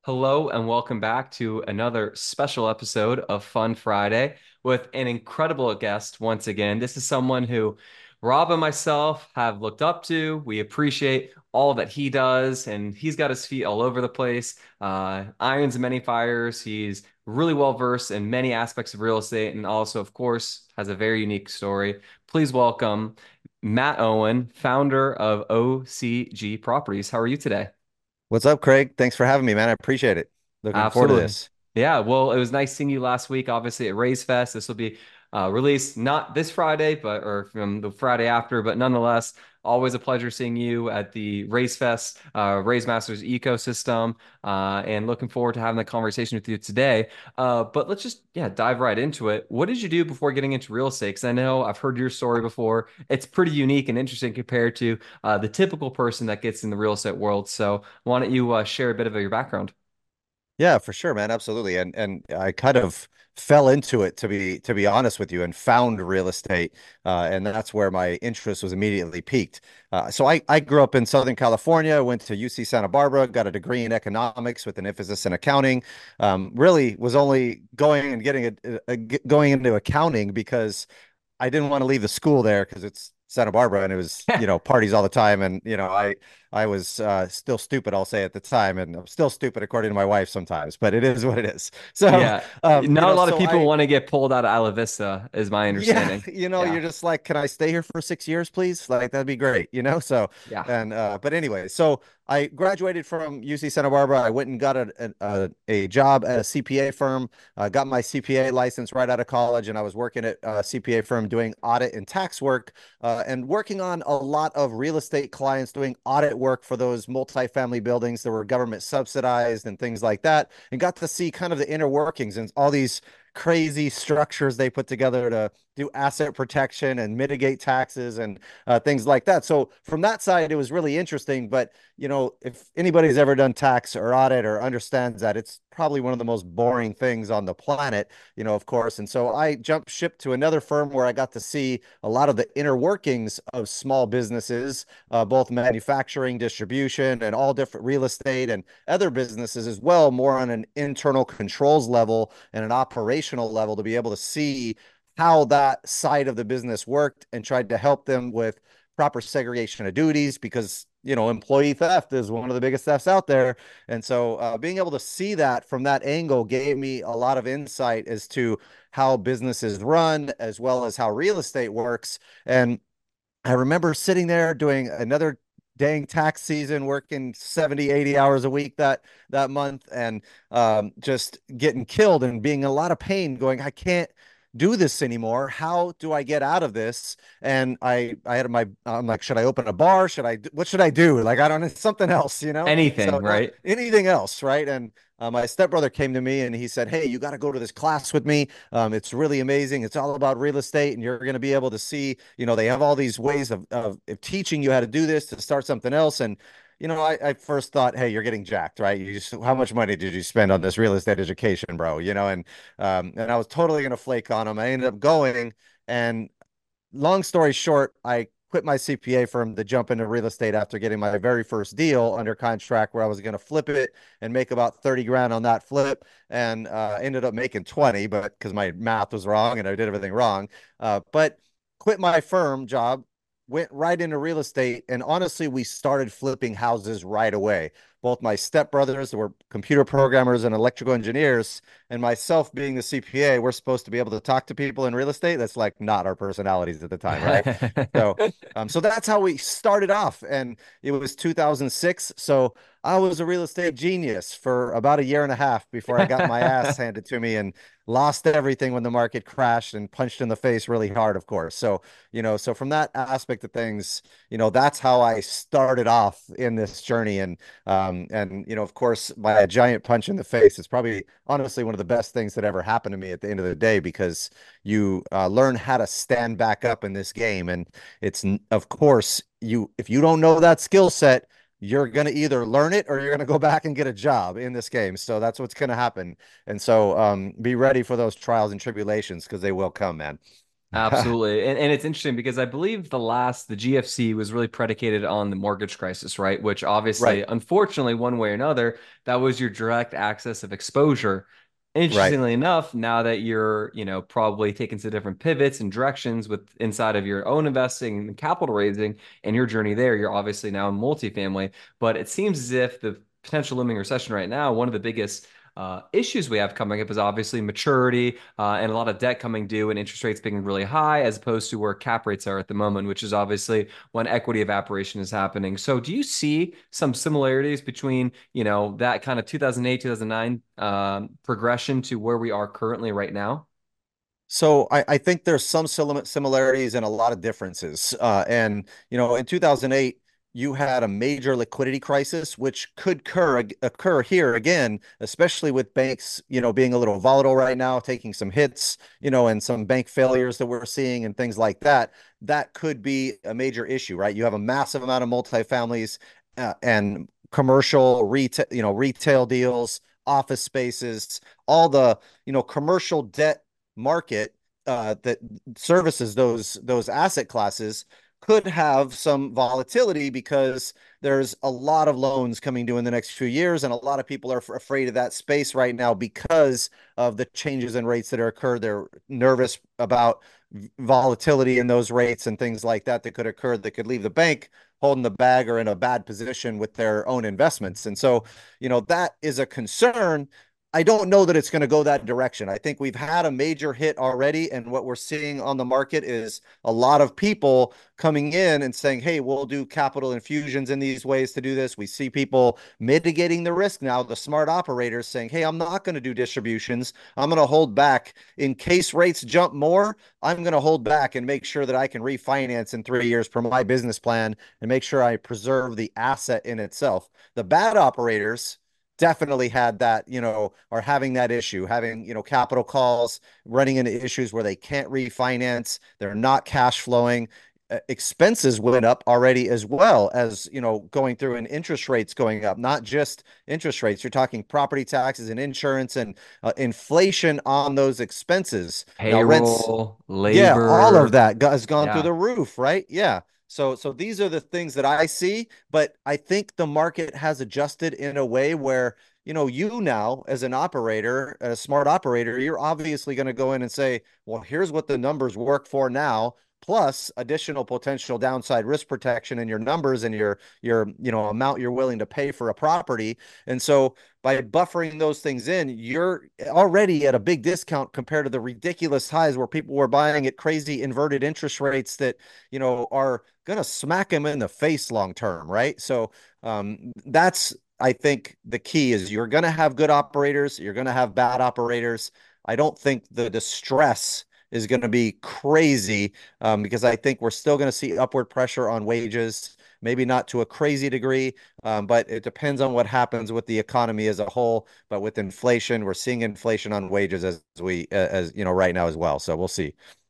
Hello and welcome back to another special episode of Fun Friday with an incredible guest once again. This is someone who Rob and myself have looked up to. We appreciate all that he does, and he's got his feet all over the place. Irons in many fires. He's really well versed in many aspects of real estate and also, of course, has a very unique story. Please welcome Matt Owen, founder of OCG Properties. How are you today? What's up, Craig? Thanks for having me, man. I appreciate it. Looking forward to Absolutely. this. Yeah, well, it was nice seeing you last week, obviously at Raise Fest. This will be released not this Friday, but or from the Friday after, but nonetheless, always a pleasure seeing you at the Raise Fest, Raise Masters ecosystem, and looking forward to having the conversation with you today. But let's just dive right into it. What did you do before getting into real estate? Because I know I've heard your story before. It's pretty unique and interesting compared to the typical person that gets in the real estate world. So why don't you share a bit of your background? Yeah, for sure, man. Absolutely. And I kind of fell into it to be honest with you and found real estate. And that's where my interest was immediately piqued. So I grew up in Southern California, went to UC Santa Barbara, got a degree in economics with an emphasis in accounting. Really was only going and going into accounting because I didn't want to leave the school there because it's Santa Barbara and it was, parties all the time. And, I was still stupid, I'll say at the time. And I'm still stupid according to my wife sometimes, but it is what it is. So, Yeah, not a lot of so people I, want to get pulled out of Isla Vista, is my yeah, understanding. you're Yeah, just like, can I stay here for 6 years, please? Like, that'd be great. So, yeah. but anyway, so I graduated from UC Santa Barbara. I went and got a job at a CPA firm, got my CPA license right out of college, and I was working at a CPA firm doing audit and tax work, and working on a lot of real estate clients doing audit work for those multifamily buildings that were government subsidized and things like that, and got to see kind of the inner workings and all these crazy structures they put together to do asset protection and mitigate taxes and things like that. So from that side, it was really interesting. But if anybody's ever done tax or audit or understands that, it's probably one of the most boring things on the planet, of course. And so I jumped ship to another firm where I got to see a lot of the inner workings of small businesses, both manufacturing, distribution, and all different real estate and other businesses as well, more on an internal controls level and an operational level to be able to see how that side of the business worked and tried to help them with proper segregation of duties because employee theft is one of the biggest thefts out there. And so being able to see that from that angle gave me a lot of insight as to how businesses run as well as how real estate works. And I remember sitting there doing another dang tax season, working 70, 80 hours a week that month, and just getting killed and being in a lot of pain, going, I can't do this anymore. How do I get out of this? And I'm like, should I open a bar? What should I do? Like, I don't know, something else. Anything, So not right? anything else, right? And my stepbrother came to me and he said, hey, you got to go to this class with me. It's really amazing. It's all about real estate, and you're going to be able to see, they have all these ways of teaching you how to do this to start something else. And, I first thought, hey, you're getting jacked, right? How much money did you spend on this real estate education, bro? And I was totally going to flake on him. I ended up going, and long story short, I quit my CPA firm to jump into real estate after getting my very first deal under contract where I was going to flip it and make about 30 grand on that flip, and ended up making 20, but because my math was wrong and I did everything wrong. But quit my firm job, went right into real estate. And honestly, we started flipping houses right away. Both my stepbrothers were computer programmers and electrical engineers, and myself being the CPA, we're supposed to be able to talk to people in real estate. That's like not our personalities at the time, right? So, so that's how we started off, and it was 2006. So I was a real estate genius for about a year and a half before I got my ass handed to me and lost everything when the market crashed and punched in the face really hard, of course. So, so from that aspect of things, that's how I started off in this journey. And of course, by a giant punch in the face, it's probably honestly one of the best things that ever happened to me at the end of the day because you learn how to stand back up in this game. And of course, if you don't know that skill set, you're going to either learn it or you're going to go back and get a job in this game. So that's what's going to happen. And so be ready for those trials and tribulations because they will come, man. Absolutely. And it's interesting because I believe the GFC was really predicated on the mortgage crisis, right? Which obviously, Right, unfortunately, one way or another, that was your direct access of exposure. right. Interestingly enough, now that you're, probably taking some different pivots and directions with inside of your own investing and capital raising and your journey there, you're obviously now in multifamily. But it seems as if the potential looming recession right now, one of the biggest issues we have coming up is obviously maturity and a lot of debt coming due and interest rates being really high as opposed to where cap rates are at the moment, which is obviously when equity evaporation is happening. So do you see some similarities between, that kind of 2008, 2009 progression to where we are currently right now? So I think there's some similarities and a lot of differences. And in 2008, you had a major liquidity crisis, which could occur here again, especially with banks, being a little volatile right now, taking some hits, and some bank failures that we're seeing and things like that. That could be a major issue, right? You have a massive amount of multifamilies and commercial retail deals, office spaces, all the commercial debt market that services those asset classes could have some volatility because there's a lot of loans coming due in the next few years, and a lot of people are afraid of that space right now because of the changes in rates that are occurred. They're nervous about volatility in those rates and things like that that could occur that could leave the bank holding the bag or in a bad position with their own investments. And so, that is a concern. I don't know that it's going to go that direction. I think we've had a major hit already, and what we're seeing on the market is a lot of people coming in and saying, "Hey, we'll do capital infusions in these ways to do this." We see people mitigating the risk now, the smart operators saying, "Hey, I'm not going to do distributions. I'm going to hold back in case rates jump more. I'm going to hold back and make sure that I can refinance in 3 years per my business plan and make sure I preserve the asset in itself." The bad operators definitely had that, are having that issue, having, capital calls, running into issues where they can't refinance, they're not cash flowing. Expenses went up already as well as, going through and interest rates going up, not just interest rates. You're talking property taxes and insurance and inflation on those expenses. Now, rents, Payroll, yeah, all of labor. that has gone through Yeah. the roof, right? Yeah. So these are the things that I see, but I think the market has adjusted in a way where, you now as an operator, a smart operator, you're obviously going to go in and say, well, here's what the numbers work for now, plus additional potential downside risk protection in your numbers and your amount you're willing to pay for a property. And so by buffering those things in, you're already at a big discount compared to the ridiculous highs where people were buying at crazy inverted interest rates that, are going to smack them in the face long term, right? So that's, I think, the key is you're going to have good operators, you're going to have bad operators. I don't think the distress is going to be crazy because I think we're still going to see upward pressure on wages, maybe not to a crazy degree, but it depends on what happens with the economy as a whole. But with inflation, we're seeing inflation on wages as right now as well. So we'll see.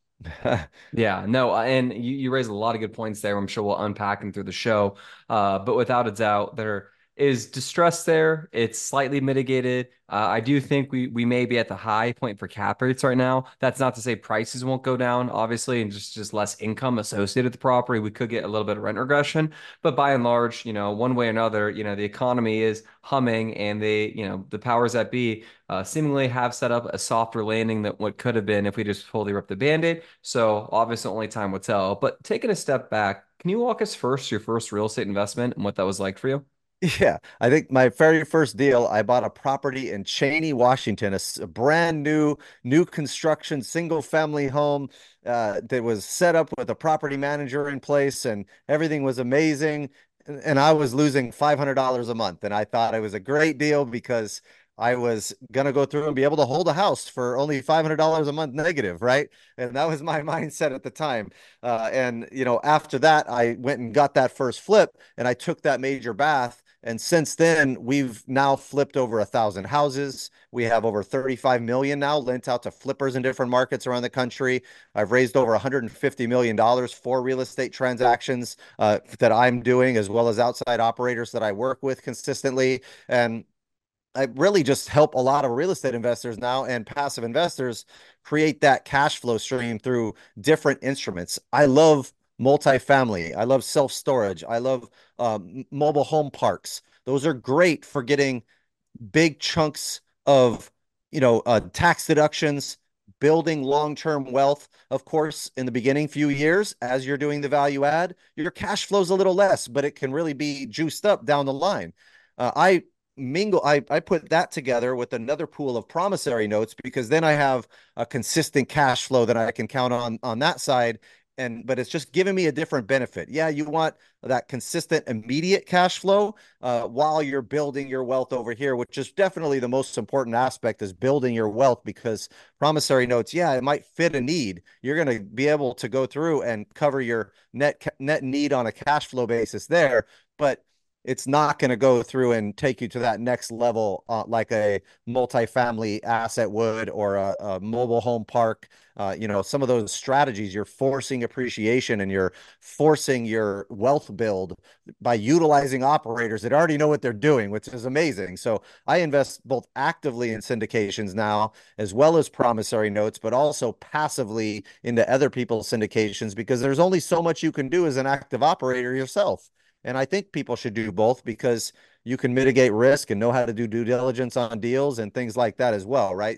Yeah, no, and you raised a lot of good points there. I'm sure we'll unpack them through the show. But without a doubt, there is distress there. It's slightly mitigated. I do think we may be at the high point for cap rates right now. That's not to say prices won't go down, obviously, and just less income associated with the property. We could get a little bit of rent regression, but by and large, one way or another, the economy is humming, and the powers that be seemingly have set up a softer landing than what could have been if we just fully ripped the band-aid. So obviously, only time will tell. But taking a step back, can you walk us first your first real estate investment and what that was like for you? Yeah, I think my very first deal, I bought a property in Cheney, Washington, a brand new construction, single family home that was set up with a property manager in place, and everything was amazing. And I was losing $500 a month, and I thought it was a great deal because I was gonna go through and be able to hold a house for only $500 a month negative, right? And that was my mindset at the time. And after that, I went and got that first flip, and I took that major bath. And since then, we've now flipped over 1,000 houses. We have over 35 million now lent out to flippers in different markets around the country. I've raised over $150 million for real estate transactions that I'm doing, as well as outside operators that I work with consistently. And I really just help a lot of real estate investors now and passive investors create that cash flow stream through different instruments. I love multifamily. I love self storage. I love mobile home parks. Those are great for getting big chunks of tax deductions, building long-term wealth. Of course, in the beginning few years, as you're doing the value add, your cash flows a little less, but it can really be juiced up down the line. I put that together with another pool of promissory notes because then I have a consistent cash flow that I can count on that side. But it's just giving me a different benefit. Yeah, you want that consistent immediate cash flow while you're building your wealth over here, which is definitely the most important aspect, is building your wealth, because promissory notes, yeah, it might fit a need. You're going to be able to go through and cover your net need on a cash flow basis there, but it's not going to go through and take you to that next level like a multifamily asset would, or a mobile home park. Some of those strategies, you're forcing appreciation and you're forcing your wealth build by utilizing operators that already know what they're doing, which is amazing. So I invest both actively in syndications now, as well as promissory notes, but also passively into other people's syndications, because there's only so much you can do as an active operator yourself. And I think people should do both, because you can mitigate risk and know how to do due diligence on deals and things like that as well, right?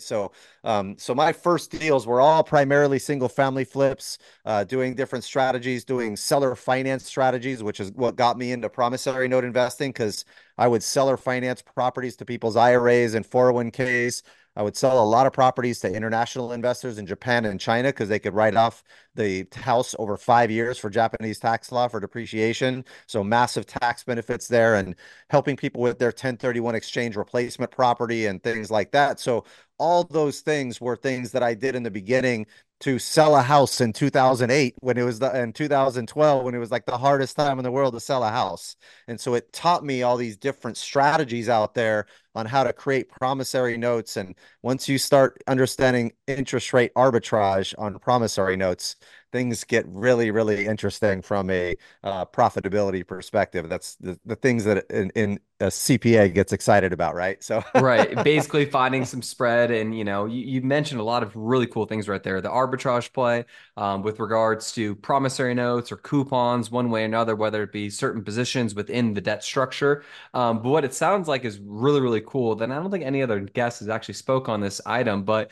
So my first deals were all primarily single family flips, doing different strategies, doing seller finance strategies, which is what got me into promissory note investing, because I would seller finance properties to people's IRAs and 401ks. I would sell a lot of properties to international investors in Japan and China because they could write off the house over 5 years for Japanese tax law for depreciation. So massive tax benefits there, and helping people with their 1031 exchange replacement property and things like that. So all those things were things that I did in the beginning to sell a house in 2008, when it was in 2012, when it was like the hardest time in the world to sell a house. And so it taught me all these different strategies out there on how to create promissory notes. And once you start understanding interest rate arbitrage on promissory notes, things get really, really interesting from a profitability perspective. That's the things that in a CPA gets excited about, right? So Right. Basically finding some spread. And, you mentioned a lot of really cool things right there. The arbitrage play with regards to promissory notes or coupons, one way or another, whether it be certain positions within the debt structure. But what it sounds like is really, really cool. Then I don't think any other guest has actually spoke on this item, but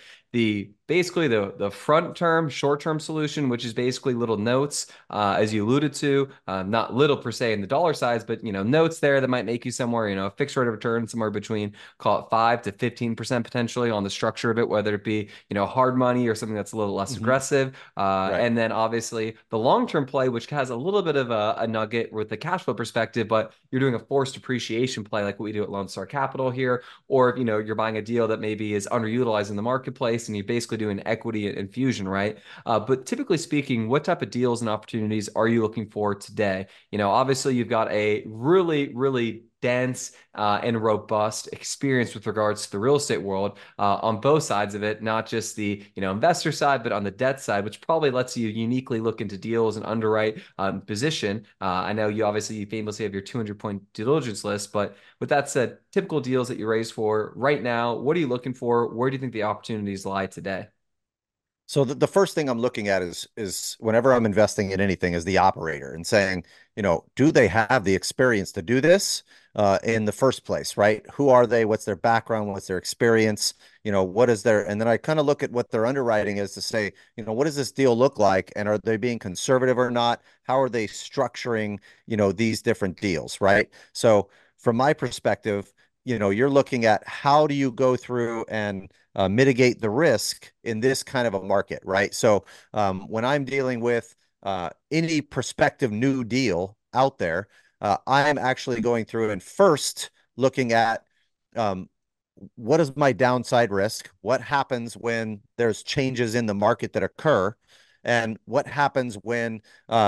the front term, short term solution, which is basically little notes, as you alluded to, not little per se in the dollar size, but notes there that might make you somewhere, a fixed rate of return somewhere between, call it 5 to 15% potentially on the structure of it, whether it be hard money or something that's a little less Mhm. aggressive. Right. And then obviously the long term play, which has a little bit of a nugget with the cash flow perspective, but you're doing a forced appreciation play like what we do at Lone Star Capital here, or if you're buying a deal that maybe is underutilized in the marketplace and you basically do an equity infusion, right? But typically speaking, what type of deals and opportunities are you looking for today? Obviously you've got a really, really dense and robust experience with regards to the real estate world on both sides of it, not just the investor side, but on the debt side, which probably lets you uniquely look into deals and underwrite position. I know you famously have your 200-point due diligence list, but with that said, typical deals that you raise for right now, what are you looking for? Where do you think the opportunities lie today? So the first thing I'm looking at is whenever I'm investing in anything, is the operator, and saying, do they have the experience to do this in the first place, right? Who are they? What's their background? What's their experience? What is their, and then I kind of look at what their underwriting is to say, what does this deal look like? And are they being conservative or not? How are they structuring, these different deals, right? So from my perspective, you're looking at how do you go through and mitigate the risk in this kind of a market, right? So when I'm dealing with any prospective new deal out there, I'm actually going through and first looking at um, what is my downside risk? What happens when there's changes in the market that occur? And what happens when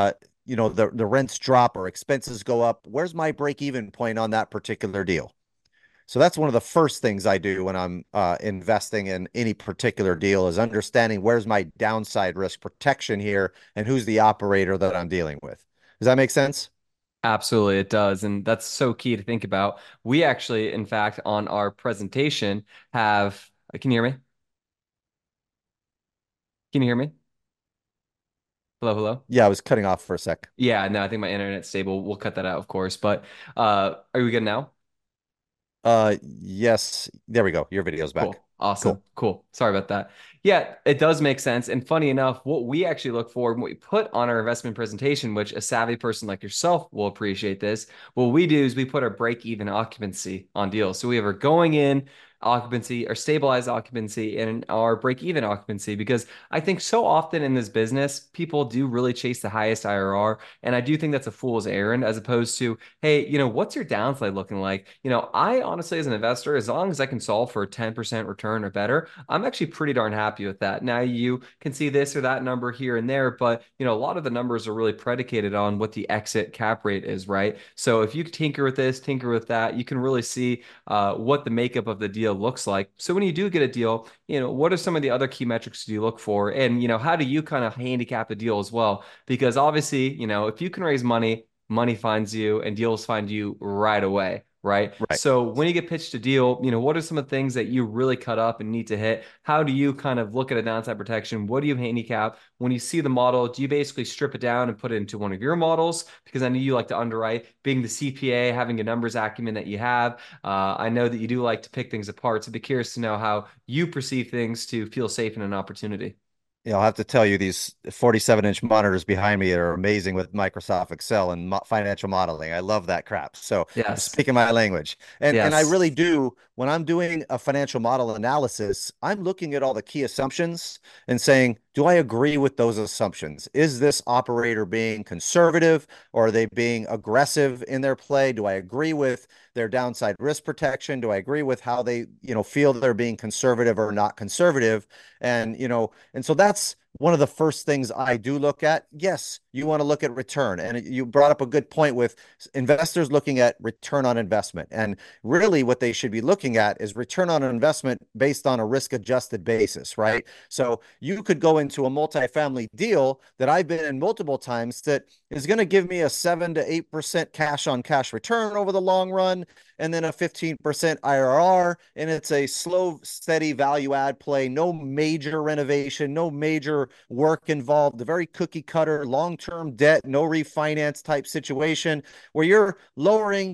the rents drop or expenses go up? Where's my break even point on that particular deal? So that's one of the first things I do when I'm investing in any particular deal, is understanding where's my downside risk protection here and who's the operator that I'm dealing with. Does that make sense? Absolutely, it does. And that's so key to think about. We actually, in fact, on our presentation have, can you hear me? Can you hear me? Hello, hello. Yeah, I was cutting off for a sec. Yeah, no, I think my internet's stable. We'll cut that out, of course. But are we good now? Yes, there we go. Your video's back. Cool. Awesome. Cool. Cool. Sorry about that. Yeah, it does make sense. And funny enough, what we actually look for and what we put on our investment presentation, which a savvy person like yourself will appreciate this, what we do is we put our break even occupancy on deals. So we have our going in occupancy, our stabilized occupancy, and our break even occupancy. Because I think so often in this business, people do really chase the highest IRR. And I do think that's a fool's errand as opposed to, hey, what's your downside looking like? I honestly, as an investor, as long as I can solve for a 10% return or better, I'm actually pretty darn happy with that. Now you can see this or that number here and there, but a lot of the numbers are really predicated on what the exit cap rate is, right? So if you tinker with this, tinker with that, you can really see what the makeup of the deal looks like. So when you do get a deal, what are some of the other key metrics do you look for? And, how do you kind of handicap the deal as well? Because obviously, if you can raise money, money finds you and deals find you right away. Right. Right. So when you get pitched a deal, what are some of the things that you really cut up and need to hit? How do you kind of look at a downside protection? What do you handicap? When you see the model, do you basically strip it down and put it into one of your models? Because I know you like to underwrite, being the CPA, having a numbers acumen that you have. I know that you do like to pick things apart. So be curious to know how you perceive things to feel safe in an opportunity. I'll have to tell you, these 47-inch monitors behind me are amazing with Microsoft Excel and mo financial modeling. I love that crap. So you're Yes. speaking my language. And I Yes. really do, when I'm doing a financial model analysis, I'm looking at all the key assumptions and saying, do I agree with those assumptions? Is this operator being conservative or are they being aggressive in their play? Do I agree with their downside risk protection? Do I agree with how they, feel they're being conservative or not conservative? And so that's one of the first things I do look at. Yes, you want to look at return. And you brought up a good point with investors looking at return on investment. And really, what they should be looking at is return on investment based on a risk adjusted basis, right? So you could go into a multifamily deal that I've been in multiple times that is going to give me a 7 to 8% cash on cash return over the long run, and then a 15% IRR. And it's a slow, steady value add play, no major renovation, no major work involved, a very cookie cutter, long term debt, no refinance type situation where you're lowering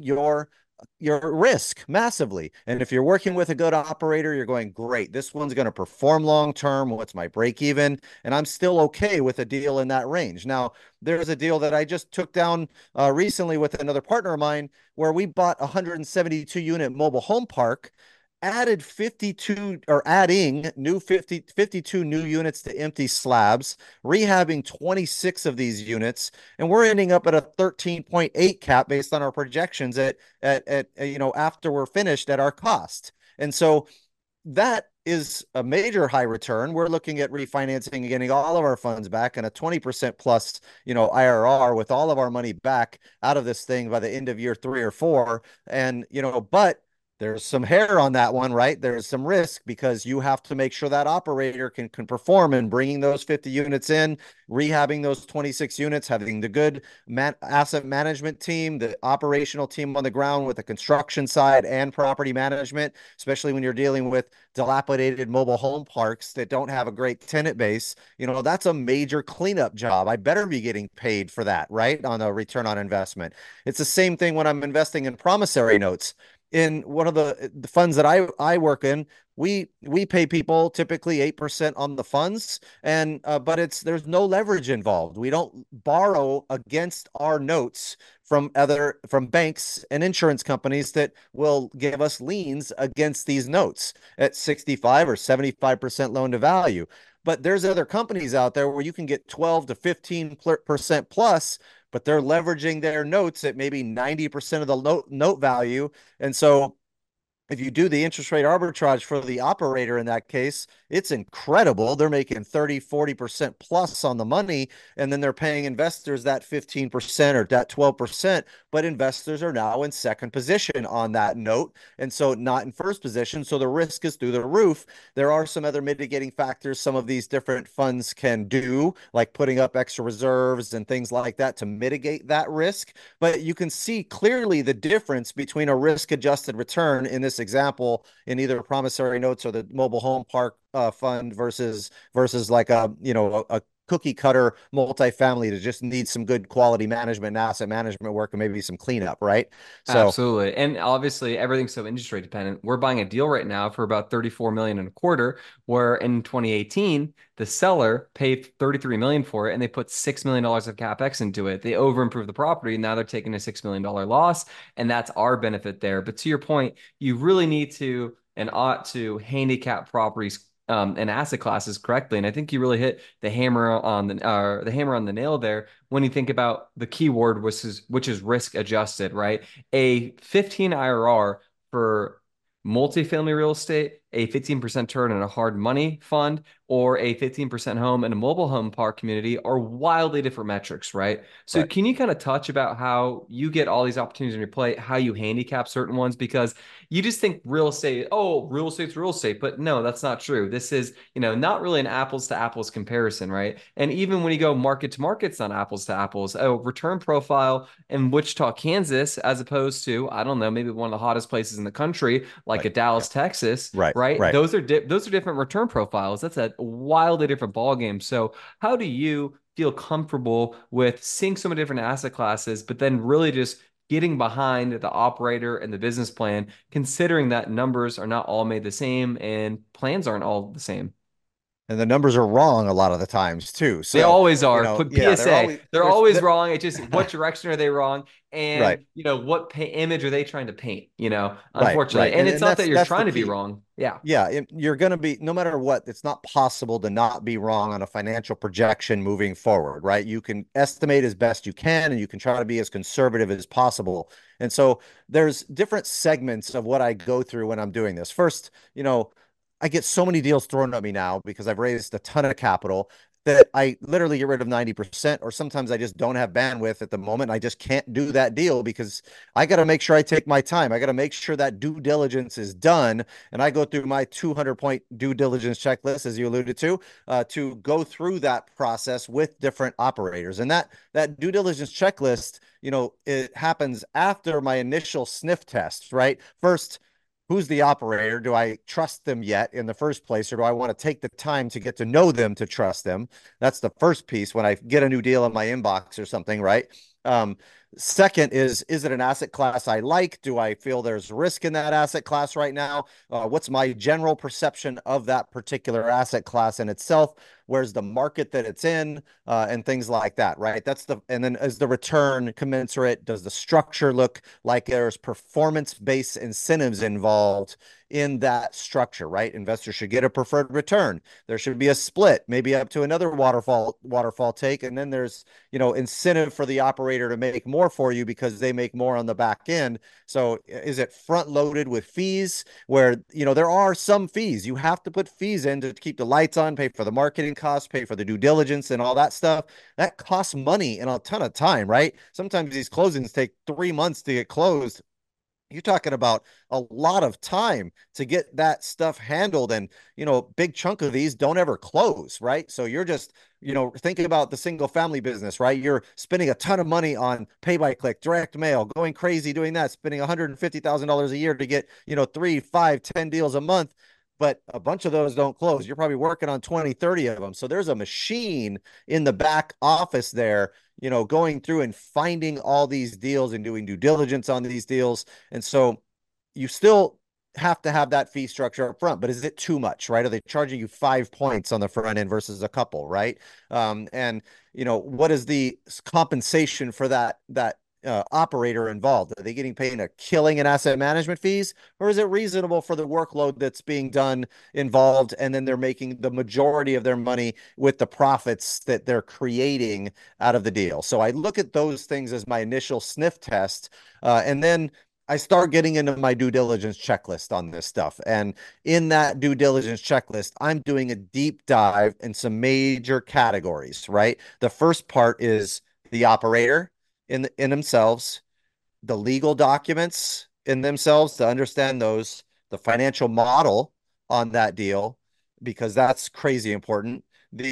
your risk massively. And if you're working with a good operator, you're going, great, this one's going to perform long term. What's my break even? And I'm still okay with a deal in that range. Now, there's a deal that I just took down recently with another partner of mine where we bought a 172 unit mobile home park, added 52 or adding new 52 new units to empty slabs, rehabbing 26 of these units, and we're ending up at a 13.8 cap based on our projections at after we're finished at our cost. And so that is a major high return. We're looking at refinancing and getting all of our funds back and a 20% plus, IRR with all of our money back out of this thing by the end of year 3 or 4. And, but there's some hair on that one, right? There's some risk because you have to make sure that operator can perform in bringing those 50 units in, rehabbing those 26 units, having the good asset management team, the operational team on the ground with the construction side and property management, especially when you're dealing with dilapidated mobile home parks that don't have a great tenant base. That's a major cleanup job. I better be getting paid for that, right? On a return on investment. It's the same thing when I'm investing in promissory notes. In one of the funds that I work in, we pay people typically 8% on the funds, and but there's no leverage involved. We don't borrow against our notes from banks and insurance companies that will give us liens against these notes at 65 or 75% loan to value. But there's other companies out there where you can get 12 to 15% plus, but they're leveraging their notes at maybe 90% of the note value. And so if you do the interest rate arbitrage for the operator in that case, it's incredible. They're making 30, 40% plus on the money, and then they're paying investors that 15% or that 12%. But investors are now in second position on that note. And so not in first position. So the risk is through the roof. There are some other mitigating factors some of these different funds can do, like putting up extra reserves and things like that to mitigate that risk. But you can see clearly the difference between a risk adjusted return in this example in either promissory notes or the mobile home park fund versus like a cookie cutter multifamily that just needs some good quality management and asset management work and maybe some cleanup, right? So Absolutely. And obviously everything's so interest rate dependent. We're buying a deal right now for about 34 million and a quarter, where in 2018, the seller paid 33 million for it and they put $6 million of capex into it. They over improved the property. And now they're taking a $6 million loss. And that's our benefit there. But to your point, you really need to and ought to handicap properties and asset classes correctly. And I think you really hit the hammer on the nail there when you think about the keyword, which is risk adjusted, right? A 15 IRR for multifamily real estate, a 15% turn in a hard money fund, or a 15% home in a mobile home park community are wildly different metrics, right? So right. can you kind of touch about how you get all these opportunities on your plate, how you handicap certain ones? Because you just think real estate, oh, real estate's real estate, but no, that's not true. This is, not really an apples to apples comparison, right? And even when you go market to market, it's not apples to apples. A return profile in Wichita, Kansas, as opposed to, I don't know, maybe one of the hottest places in the country, like Right. a Yeah. Dallas, Texas, Right. right? Right. Those are different return profiles. That's a wildly different ball game. So how do you feel comfortable with seeing so many different asset classes, but then really just getting behind the operator and the business plan, considering that numbers are not all made the same and plans aren't all the same? And the numbers are wrong a lot of the times too. They So, always are. Put yeah, they're PSA. always They're there's always the wrong. It's just what direction are they wrong? right. And what image are they trying to paint? Right, Unfortunately. right. And it's And not that you're that's the trying to be key. wrong. Yeah. Yeah, you're going to be, no matter what, it's not possible to not be wrong on a financial projection moving forward, right? You can estimate as best you can and you can try to be as conservative as possible. And so there's different segments of what I go through when I'm doing this. First, I get so many deals thrown at me now because I've raised a ton of capital that I literally get rid of 90%, or sometimes I just don't have bandwidth at the moment. I just can't do that deal because I got to make sure I take my time. I got to make sure that due diligence is done. And I go through my 200-point due diligence checklist, as you alluded to go through that process with different operators. And that due diligence checklist, it happens after my initial sniff test, right? First, who's the operator? Do I trust them yet in the first place, or do I want to take the time to get to know them to trust them? That's the first piece when I get a new deal in my inbox or something, right? Um, Second is it an asset class I like? Do I feel there's risk in that asset class right now? What's my general perception of that particular asset class in itself? Where's the market that it's in, and things like that, right? And then is the return commensurate? Does the structure look like there's performance-based incentives involved in that structure, right? Investors should get a preferred return. There should be a split, maybe up to another waterfall take, and then there's incentive for the operator to make more for you because they make more on the back end. So is it front loaded with fees where there are some fees? You have to put fees in to keep the lights on, pay for the marketing costs, pay for the due diligence and all that stuff. That costs money and a ton of time, right? Sometimes these closings take 3 months to get closed. You're talking about a lot of time to get that stuff handled. And, big chunk of these don't ever close, right? So you're just, thinking about the single family business, right? You're spending a ton of money on pay by click, direct mail, going crazy doing that, spending $150,000 a year to get, 3, 5, 10 deals a month. But a bunch of those don't close. You're probably working on 20, 30 of them. So there's a machine in the back office there, going through and finding all these deals and doing due diligence on these deals. And so you still have to have that fee structure up front, but is it too much, right? Are they charging you 5 points on the front end versus a couple, right? And what is the compensation for that operator involved? Are they getting paid a killing in asset management fees, or is it reasonable for the workload that's being done involved? And then they're making the majority of their money with the profits that they're creating out of the deal. So I look at those things as my initial sniff test. And then I start getting into my due diligence checklist on this stuff. And in that due diligence checklist, I'm doing a deep dive in some major categories, right? The first part is the operator in themselves, the legal documents in themselves to understand those, the financial model on that deal, because that's crazy important.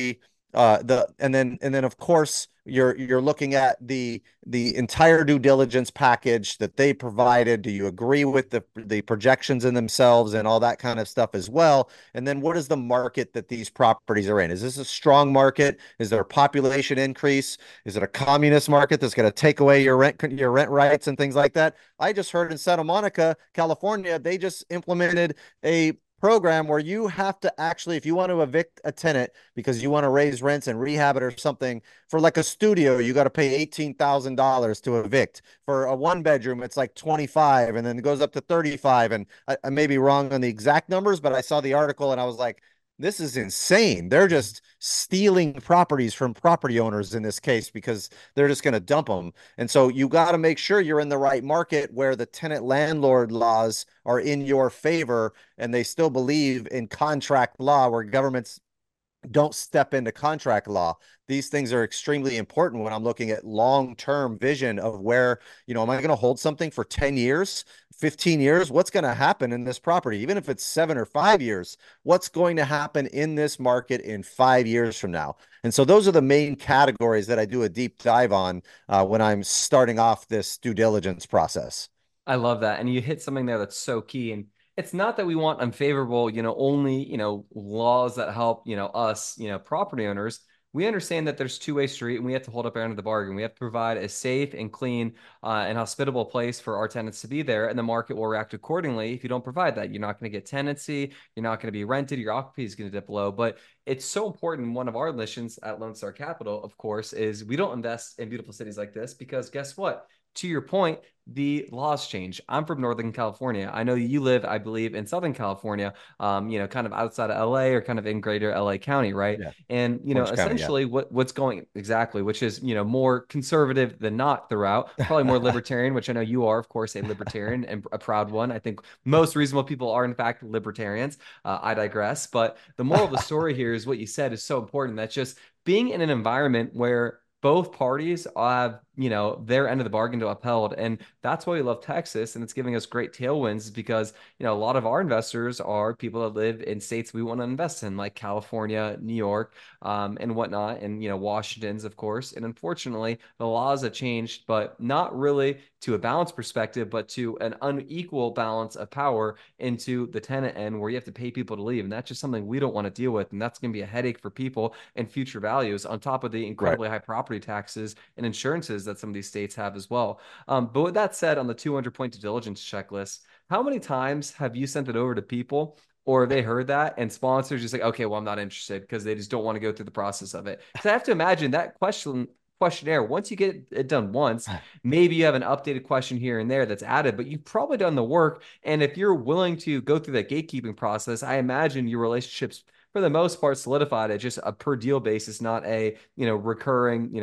The and then of course you're looking at the entire due diligence package that they provided. Do you agree with the projections in themselves and all that kind of stuff as well? And then what is the market that these properties are in? Is this a strong market? Is there a population increase? Is it a communist market that's going to take away your rent rights and things like that? I just heard in Santa Monica, California, they just implemented a program where you have to actually, if you want to evict a tenant because you want to raise rents and rehab it or something, for like a studio, you got to pay $18,000 to evict. For a one bedroom, it's like 25 and then it goes up to 35. And I may be wrong on the exact numbers, but I saw the article and I was like, this is insane. They're just stealing properties from property owners in this case because they're just going to dump them. And so you got to make sure you're in the right market where the tenant landlord laws are in your favor and they still believe in contract law where governments don't step into contract law. These things are extremely important when I'm looking at long-term vision of where, am I going to hold something for 10 years, 15 years? What's going to happen in this property? Even if it's 7 or 5 years, what's going to happen in this market in 5 years from now? And so those are the main categories that I do a deep dive on when I'm starting off this due diligence process. I love that. And you hit something there that's so key. And it's not that we want unfavorable, only, laws that help, us, property owners. We understand that there's two-way street and we have to hold up our end of the bargain. We have to provide a safe and clean and hospitable place for our tenants to be there, and the market will react accordingly. If you don't provide that, you're not going to get tenancy, you're not going to be rented, your occupancy is going to dip low. But it's so important. One of our missions at Lone Star Capital, of course, is we don't invest in beautiful cities like this because guess what? To your point, the laws change. I'm from Northern California. I know you live, I believe, in Southern California, kind of outside of LA or kind of in greater LA County, right? Yeah, And, Orange County. Yeah. essentially what's going exactly, which is, more conservative than not throughout, probably more libertarian, which I know you are, of course, a libertarian and a proud one. I think most reasonable people are, in fact, libertarians. I digress. But the moral of the story here is what you said is so important. That's just being in an environment where both parties have, their end of the bargain to upheld. And that's why we love Texas. And it's giving us great tailwinds because, a lot of our investors are people that live in states we want to invest in, like California, New York, and whatnot. And, Washington's, of course. And unfortunately, the laws have changed, but not really to a balanced perspective, but to an unequal balance of power into the tenant end where you have to pay people to leave. And that's just something we don't want to deal with. And that's going to be a headache for people and future values on top of the Right. incredibly high property taxes and insurances that some of these states have as well. But with that said, on the 200-point due diligence checklist, how many times have you sent it over to people or they heard that and sponsors just like, okay, well, I'm not interested because they just don't want to go through the process of it? Because I have to imagine that questionnaire, once you get it done once, maybe you have an updated question here and there that's added, but you've probably done the work. And if you're willing to go through that gatekeeping process, I imagine your relationships for the most part solidified at just a per deal basis, not a, recurring,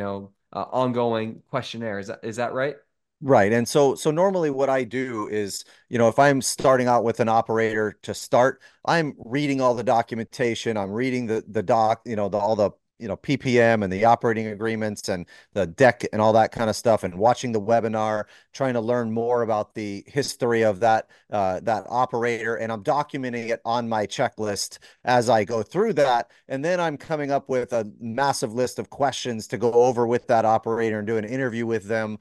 ongoing questionnaire. Is that right? Right. And so normally what I do is, if I'm starting out with an operator to start, I'm reading all the documentation, I'm reading the doc, all the PPM and the operating agreements and the deck and all that kind of stuff, and watching the webinar, trying to learn more about the history of that operator, and I'm documenting it on my checklist as I go through that. And then I'm coming up with a massive list of questions to go over with that operator and do an interview with them,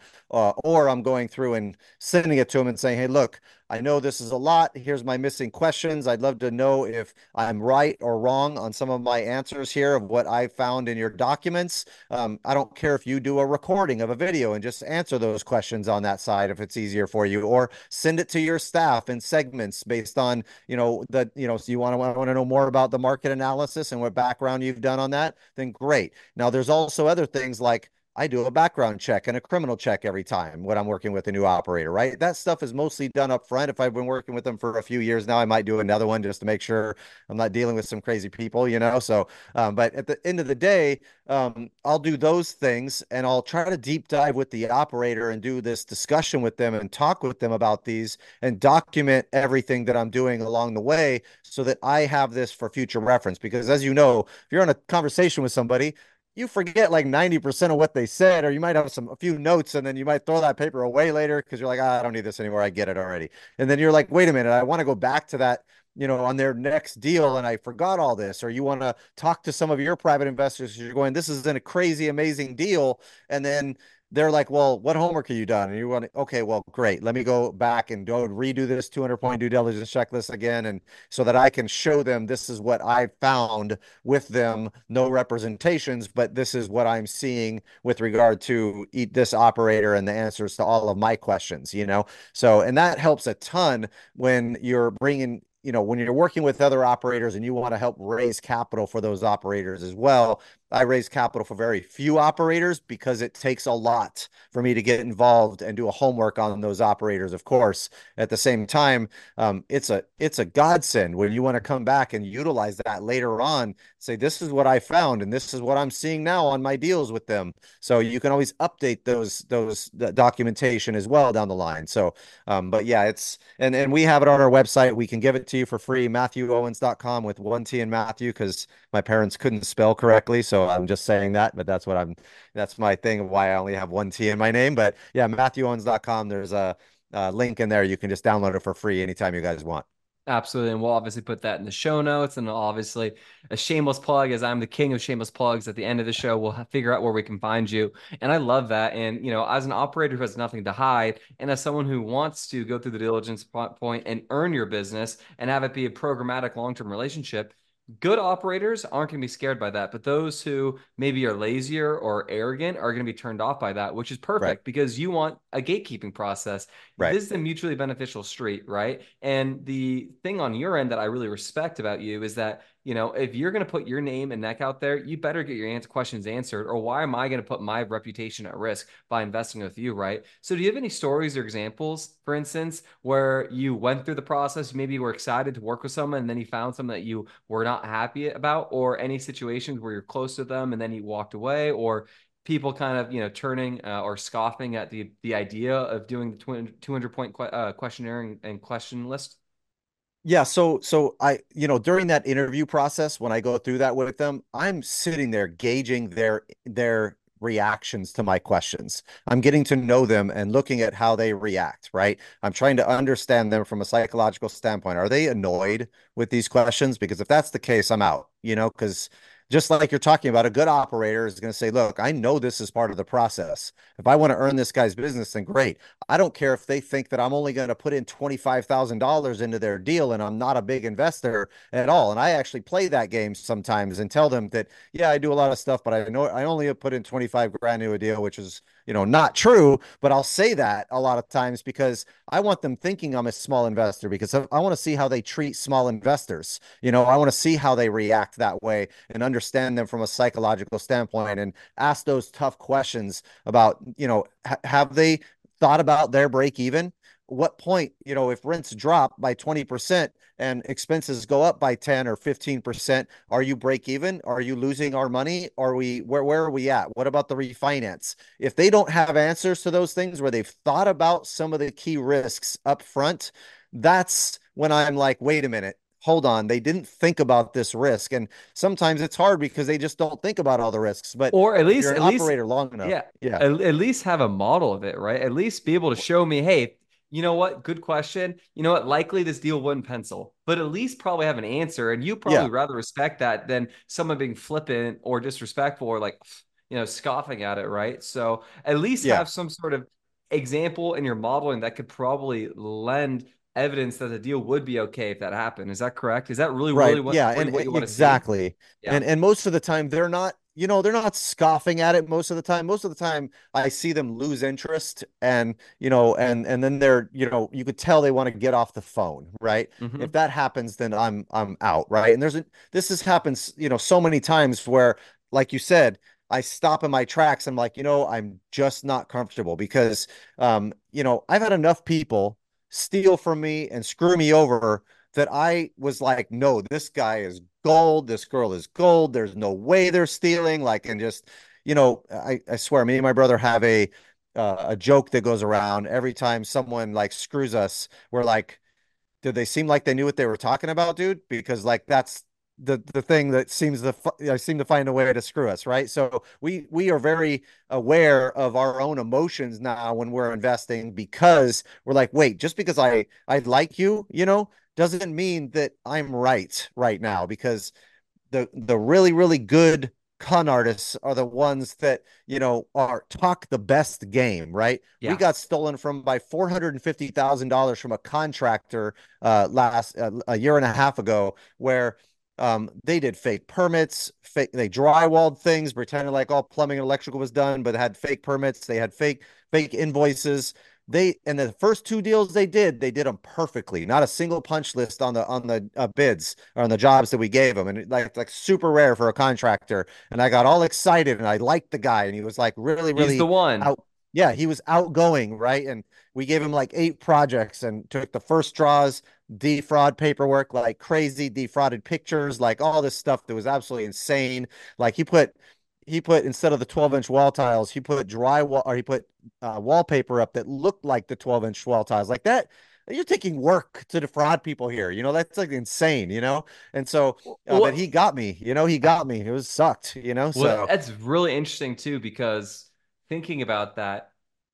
or I'm going through and sending it to them and saying, hey, look, I know this is a lot. Here's my missing questions. I'd love to know if I'm right or wrong on some of my answers here of what I found in your documents. I don't care if you do a recording of a video and just answer those questions on that side if it's easier for you, or send it to your staff in segments based on, so you want to know more about the market analysis and what background you've done on that, then great. Now, there's also other things like I do a background check and a criminal check every time when I'm working with a new operator, right? That stuff is mostly done up front. If I've been working with them for a few years now, I might do another one just to make sure I'm not dealing with some crazy people, you know? So, but at the end of the day, I'll do those things and I'll try to deep dive with the operator and do this discussion with them and talk with them about these and document everything that I'm doing along the way so that I have this for future reference. Because as you know, if you're in a conversation with somebody, you forget like 90% of what they said, or you might have a few notes and then you might throw that paper away later because you're like, I don't need this anymore. I get it already. And then you're like, wait a minute, I want to go back to that, on their next deal and I forgot all this. Or you want to talk to some of your private investors. You're going, this is a crazy, amazing deal. And then they're like, well, what homework have you done? And you want to, okay, well, great. Let me go back and go redo this 200-point due diligence checklist again. And so that I can show them this is what I found with them, no representations, but this is what I'm seeing with regard to this operator and the answers to all of my questions. So, and that helps a ton when you're bringing, when you're working with other operators and you want to help raise capital for those operators as well. I raise capital for very few operators because it takes a lot for me to get involved and do a homework on those operators, of course. At the same time, it's a godsend when you want to come back and utilize that later on. Say, this is what I found, and this is what I'm seeing now on my deals with them. So you can always update those documentation as well down the line. So, but yeah, and we have it on our website. We can give it to you for free, MatthewOwens.com with one T in Matthew, because my parents couldn't spell correctly. So I'm just saying that, but that's my thing of why I only have one T in my name. But yeah, MatthewOwens.com. There's a link in there. You can just download it for free anytime you guys want. Absolutely. And we'll obviously put that in the show notes. And obviously, a shameless plug, as I'm the king of shameless plugs. At the end of the show, we'll figure out where we can find you. And I love that. And, as an operator who has nothing to hide, and as someone who wants to go through the diligence point and earn your business and have it be a programmatic long term relationship, good operators aren't going to be scared by that. But those who maybe are lazier or arrogant are going to be turned off by that, which is Right. perfect because you want a gatekeeping process. Right. This is a mutually beneficial street, right? And the thing on your end that I really respect about you is that, if you're going to put your name and neck out there, you better get your questions answered. Or why am I going to put my reputation at risk by investing with you, right? So, do you have any stories or examples, for instance, where you went through the process, maybe you were excited to work with someone, and then you found something that you were not happy about, or any situations where you're close to them and then you walked away, or people kind of turning or scoffing at the idea of doing the 200 point questionnaire and question list? Yeah, so I, during that interview process, when I go through that with them, I'm sitting there gauging their reactions to my questions. I'm getting to know them and looking at how they react, right? I'm trying to understand them from a psychological standpoint. Are they annoyed with these questions? Because if that's the case, I'm out, because just like you're talking about, a good operator is going to say, look, I know this is part of the process. If I want to earn this guy's business, then great. I don't care if they think that I'm only going to put in $25,000 into their deal and I'm not a big investor at all. And I actually play that game sometimes and tell them that, yeah, I do a lot of stuff, but I know I only have put in 25 grand into a deal, which is, not true. But I'll say that a lot of times because I want them thinking I'm a small investor because I want to see how they treat small investors. I want to see how they react that way and understand them from a psychological standpoint and ask those tough questions about, have they thought about their break even? What point, if rents drop by 20% and expenses go up by 10 or 15%, are you break even? Are you losing our money? Where are we at? What about the refinance? If they don't have answers to those things where they've thought about some of the key risks up front, that's when I'm like, wait a minute, hold on, they didn't think about this risk. And sometimes it's hard because they just don't think about all the risks. But Or at if least you're an at least operator long enough, yeah, yeah, at least have a model of it, right? At least be able to show me, hey, you know what, good question, you know what, likely this deal wouldn't pencil, but at least probably have an answer. And you yeah, probably rather respect that than someone being flippant or disrespectful or like scoffing at it, right? So at least yeah, have some sort of example in your modeling that could probably lend evidence that the deal would be okay if that happened. Is that correct? Is that really right, really what yeah, really and what you want to see? exactly. Yeah. And most of the time they're not, they're not scoffing at it most of the time. Most of the time I see them lose interest and, and then they're, you could tell they want to get off the phone, right? If Hmm. that happens, then I'm out, right? And this has happened, so many times where, like you said, I stop in my tracks. I'm like, I'm just not comfortable because, I've had enough people steal from me and screw me over that I was like, no, this guy is gold. This girl is gold. There's no way they're stealing. Like, and just, I swear, me and my brother have a joke that goes around every time someone like screws us. We're like, did they seem like they knew what they were talking about, dude? Because like that's the thing that I seem to find a way to screw us, right? So we are very aware of our own emotions now when we're investing because we're like, wait, just because I like you, doesn't mean that I'm right now because the really really good con artists are the ones that are talk the best game, right? We Yeah. got stolen from by $450,000 from a contractor last a year and a half ago, where they did fake permits, they drywalled things, pretending like all plumbing and electrical was done, but had fake permits. They had fake invoices. And the first two deals they did them perfectly. Not a single punch list on the bids or on the jobs that we gave them, and like super rare for a contractor. And I got all excited, and I liked the guy, and he was like really He's the really one. out. Yeah, he was outgoing, right? And we gave him like 8 projects and took the first draws, defraud paperwork like crazy, defrauded pictures, like all this stuff that was absolutely insane. Like he put instead of the 12-inch wall tiles, he put drywall or he put wallpaper up that looked like the 12-inch wall tiles. Like that, you're taking work to defraud people here. That's like insane. And so, but he Well, got me. He got me. It was sucked. well, So that's really interesting too, because thinking about that,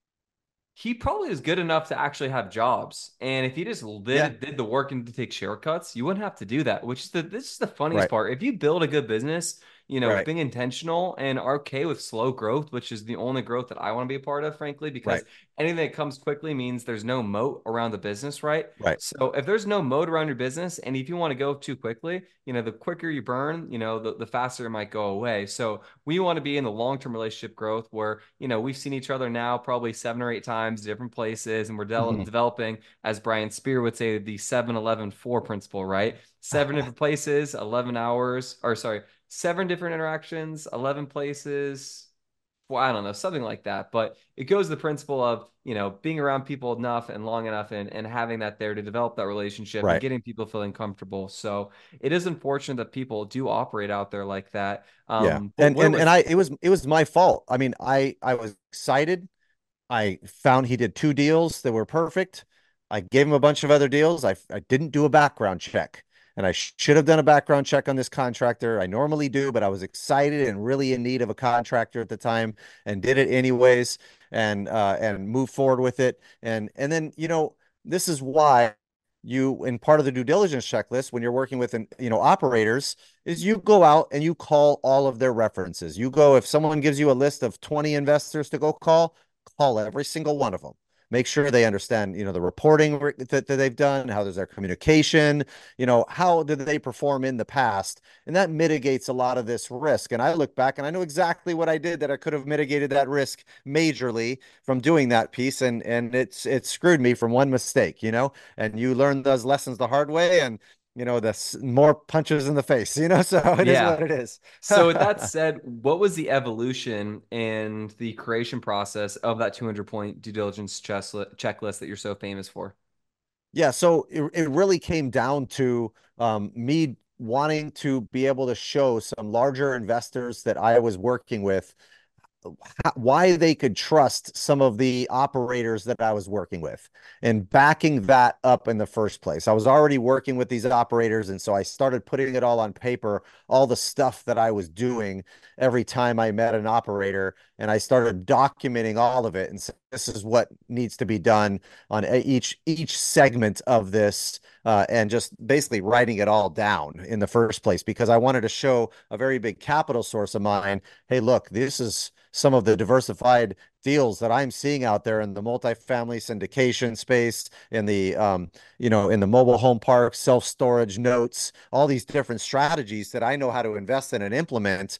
he probably is good enough to actually have jobs. And if he just yeah, did the work and to take shortcuts, you wouldn't have to do that, which is this is the funniest right, part. If you build a good business, right, being intentional and are okay with slow growth, which is the only growth that I want to be a part of, frankly, because right, anything that comes quickly means there's no moat around the business, right? right. So if there's no moat around your business, and if you want to go too quickly, the quicker you burn, the faster it might go away. So we want to be in the long-term relationship growth where, we've seen each other now probably 7 or 8 times, different places, and we're Mhm. developing, as Brian Spear would say, the 7-11-4 principle, right? Seven different places, 11 hours, or sorry, seven different interactions, 11 places. Well, I don't know, something like that. But it goes to the principle of, being around people enough and long enough, and having that there to develop that relationship and Right. getting people feeling comfortable. So it is unfortunate that people do operate out there like that. Yeah. But And where and and was I it was my fault. I mean, I was excited. I found he did 2 deals that were perfect. I gave him a bunch of other deals. I didn't do a background check. And I should have done a background check on this contractor. I normally do, but I was excited and really in need of a contractor at the time and did it anyways and moved forward with it. And then, this is why you in part of the due diligence checklist when you're working with operators is you go out and you call all of their references. You go if someone gives you a list of 20 investors to go call every single one of them. Make sure they understand, the reporting that they've done, how there's their communication, how did they perform in the past, and that mitigates a lot of this risk. And I look back and I know exactly what I did that I could have mitigated that risk majorly from doing that piece, and it screwed me from one mistake. And you learn those lessons the hard way, and the more punches in the face. So it is Yeah. what it is. So with that said, what was the evolution and the creation process of that 200-point due diligence checklist that you're so famous for? Yeah, so it really came down to me wanting to be able to show some larger investors that I was working with why they could trust some of the operators that I was working with and backing that up in the first place. I was already working with these operators, and so I started putting it all on paper, all the stuff that I was doing every time I met an operator, and I started documenting all of it. And so this is what needs to be done on each segment of this, and just basically writing it all down in the first place because I wanted to show a very big capital source of mine. Hey, look, this is some of the diversified deals that I'm seeing out there in the multifamily syndication space, in the in the mobile home parks, self-storage notes, all these different strategies that I know how to invest in and implement,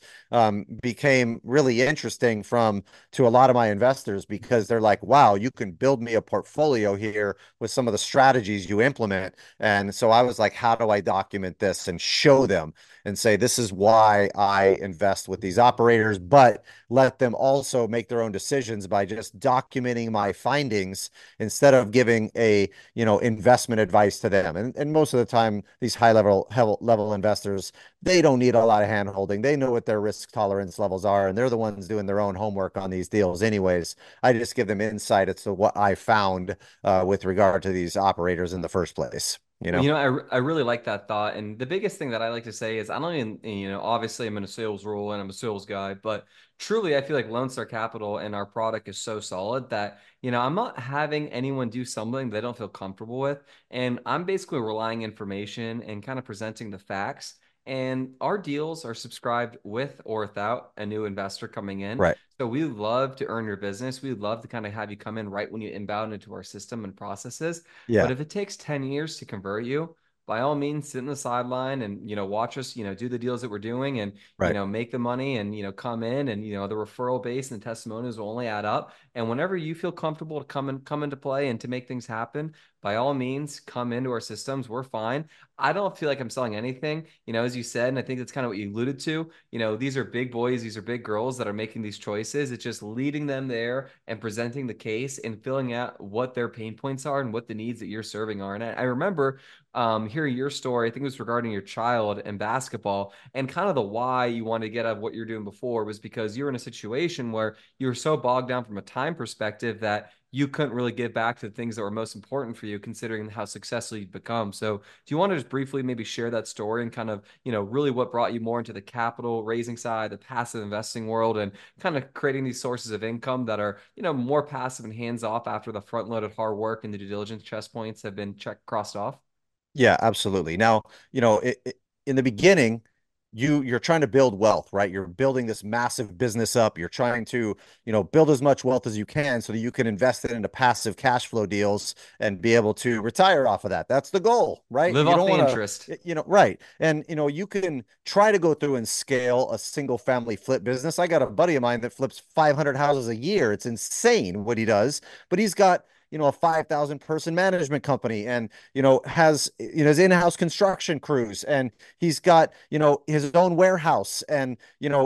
became really interesting from to a lot of my investors because they're like, wow, you can build me a portfolio here with some of the strategies you implement. And so I was like, how do I document this and show them and say, this is why I invest with these operators, but let them also make their own decisions by just documenting my findings instead of giving a, investment advice to them. And most of the time, these high level investors, they don't need a lot of hand holding. They know what their risk tolerance levels are, and they're the ones doing their own homework on these deals anyways. I just give them insight as to what I found with regard to these operators in the first place, you Well, know? I really like that thought. And the biggest thing that I like to say is I don't even, obviously I'm in a sales role and I'm a sales guy, but truly I feel like Lone Star Capital and our product is so solid that, I'm not having anyone do something they don't feel comfortable with. And I'm basically relying information and kind of presenting the facts. And our deals are subscribed with or without a new investor coming in. Right. So we love to earn your business. We love to kind of have you come in right when you inbound into our system and processes. But Yeah. if it takes 10 years to convert you, by all means, sit in the sideline and, watch us, do the deals that we're doing and, Right. make the money and, come in and, the referral base and the testimonials will only add up. And whenever you feel comfortable to come into play and to make things happen, by all means, come into our systems. We're fine. I don't feel like I'm selling anything, as you said, and I think that's kind of what you alluded to. These are big boys, these are big girls that are making these choices. It's just leading them there and presenting the case and filling out what their pain points are and what the needs that you're serving are. And I remember hearing your story. I think it was regarding your child and basketball, and kind of the why you wanted to get out of what you're doing before was because you were in a situation where you were so bogged down from a time perspective that you couldn't really give back to the things that were most important for you, considering how successful you've become. So, do you want to just briefly maybe share that story and kind of, really what brought you more into the capital raising side, the passive investing world, and kind of creating these sources of income that are, more passive and hands off after the front loaded hard work and the due diligence chess points have been checked, crossed off? Yeah, absolutely. Now, in the beginning, you're trying to build wealth, right? You're building this massive business up. You're trying to, build as much wealth as you can so that you can invest it into passive cash flow deals and be able to retire off of that. That's the goal, right? Live You off don't the want interest. to, right. And, you can try to go through and scale a single family flip business. I got a buddy of mine that flips 500 houses a year. It's insane what he does, but he's got, a 5,000 person management company and has his in-house construction crews, and he's got his own warehouse, and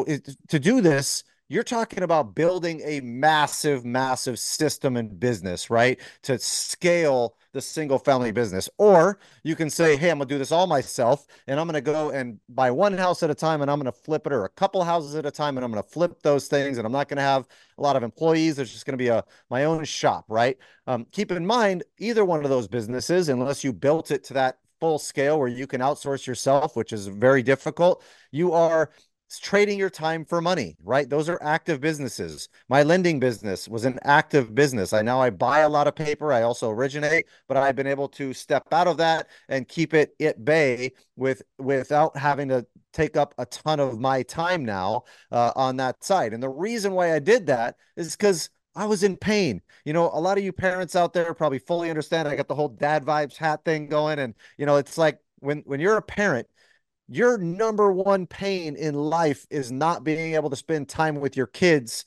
to do this, you're talking about building a massive, massive system and business, right? To scale the single family business. Or you can say, hey, I'm gonna do this all myself, and I'm gonna go and buy one house at a time, and I'm gonna flip it, or a couple houses at a time, and I'm gonna flip those things, and I'm not gonna have a lot of employees. There's just gonna be my own shop, right? Keep in mind, either one of those businesses, unless you built it to that full scale where you can outsource yourself, which is very difficult, you are trading your time for money, right? Those are active businesses. My lending business was an active business. I buy a lot of paper. I also originate, but I've been able to step out of that and keep it at bay without having to take up a ton of my time now on that side. And the reason why I did that is because I was in pain. A lot of you parents out there probably fully understand. I got the whole dad vibes hat thing going. And, it's like when you're a parent, your number one pain in life is not being able to spend time with your kids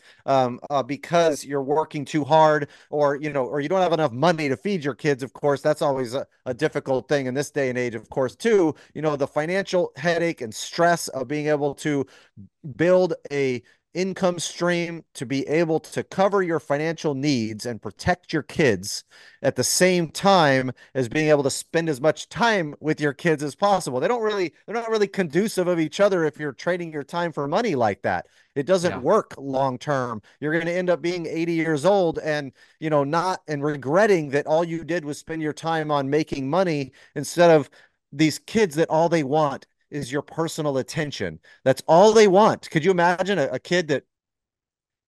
because you're working too hard, or you don't have enough money to feed your kids. Of course, that's always a difficult thing in this day and age, of course, too. The financial headache and stress of being able to build a income stream to be able to cover your financial needs and protect your kids at the same time as being able to spend as much time with your kids as possible. They're not really conducive of each other if you're trading your time for money like that. It doesn't Yeah. work long term. You're going to end up being 80 years old and, not and regretting that all you did was spend your time on making money instead of these kids that all they want is your personal attention. That's all they want. Could you imagine a kid that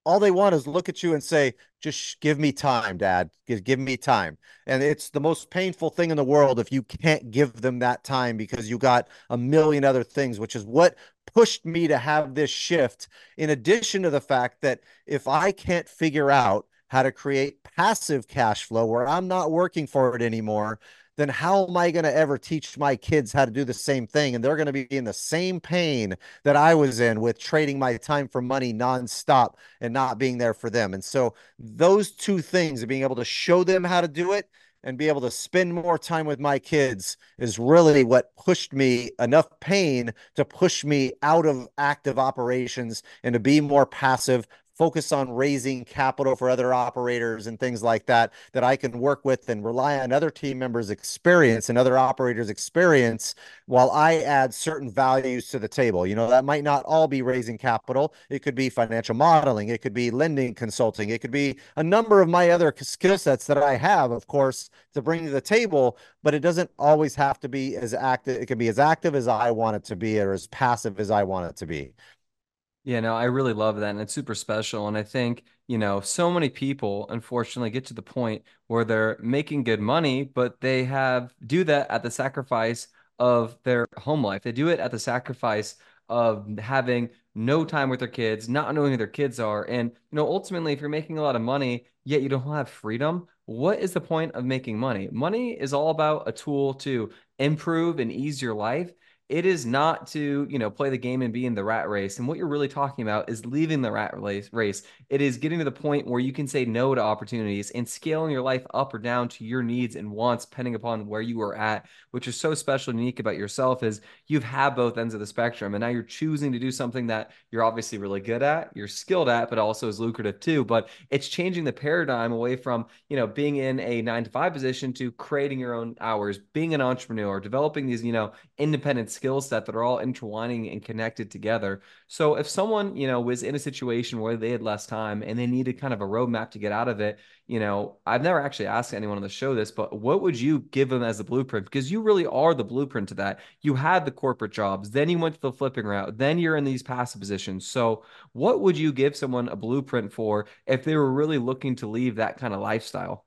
all they want is look at you and say, just give me time, dad. Give me time. And it's the most painful thing in the world if you can't give them that time because you got a million other things, which is what pushed me to have this shift. In addition to the fact that if I can't figure out how to create passive cash flow where I'm not working for it anymore, then how am I going to ever teach my kids how to do the same thing? And they're going to be in the same pain that I was in with trading my time for money nonstop and not being there for them. And so those two things of being able to show them how to do it and be able to spend more time with my kids is really what pushed me enough pain to push me out of active operations and to be more passive, focus on raising capital for other operators and things like that that I can work with and rely on other team members' experience and other operators' experience while I add certain values to the table. That might not all be raising capital. It could be financial modeling. It could be lending consulting. It could be a number of my other skill sets that I have, of course, to bring to the table, but it doesn't always have to be as active. It can be as active as I want it to be or as passive as I want it to be. Yeah, no, I really love that. And it's super special. And I think, so many people unfortunately get to the point where they're making good money, but they do that at the sacrifice of their home life. They do it at the sacrifice of having no time with their kids, not knowing who their kids are. And, ultimately, if you're making a lot of money, yet you don't have freedom, what is the point of making money? Money is all about a tool to improve and ease your life. It is not to, play the game and be in the rat race. And what you're really talking about is leaving the race. It is getting to the point where you can say no to opportunities and scaling your life up or down to your needs and wants, depending upon where you are at, which is so special and unique about yourself is you've had both ends of the spectrum. And now you're choosing to do something that you're obviously really good at, you're skilled at, but also is lucrative too. But it's changing the paradigm away from, being in a 9 to 5 position to creating your own hours, being an entrepreneur, developing these, independent skill set that are all intertwining and connected together. So if someone, was in a situation where they had less time and they needed kind of a roadmap to get out of it, I've never actually asked anyone on the show this, but what would you give them as a blueprint? Because you really are the blueprint to that. You had the corporate jobs, then you went to the flipping route, then you're in these passive positions. So what would you give someone a blueprint for if they were really looking to leave that kind of lifestyle?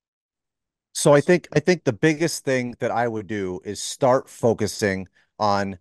So I think the biggest thing that I would do is start focusing on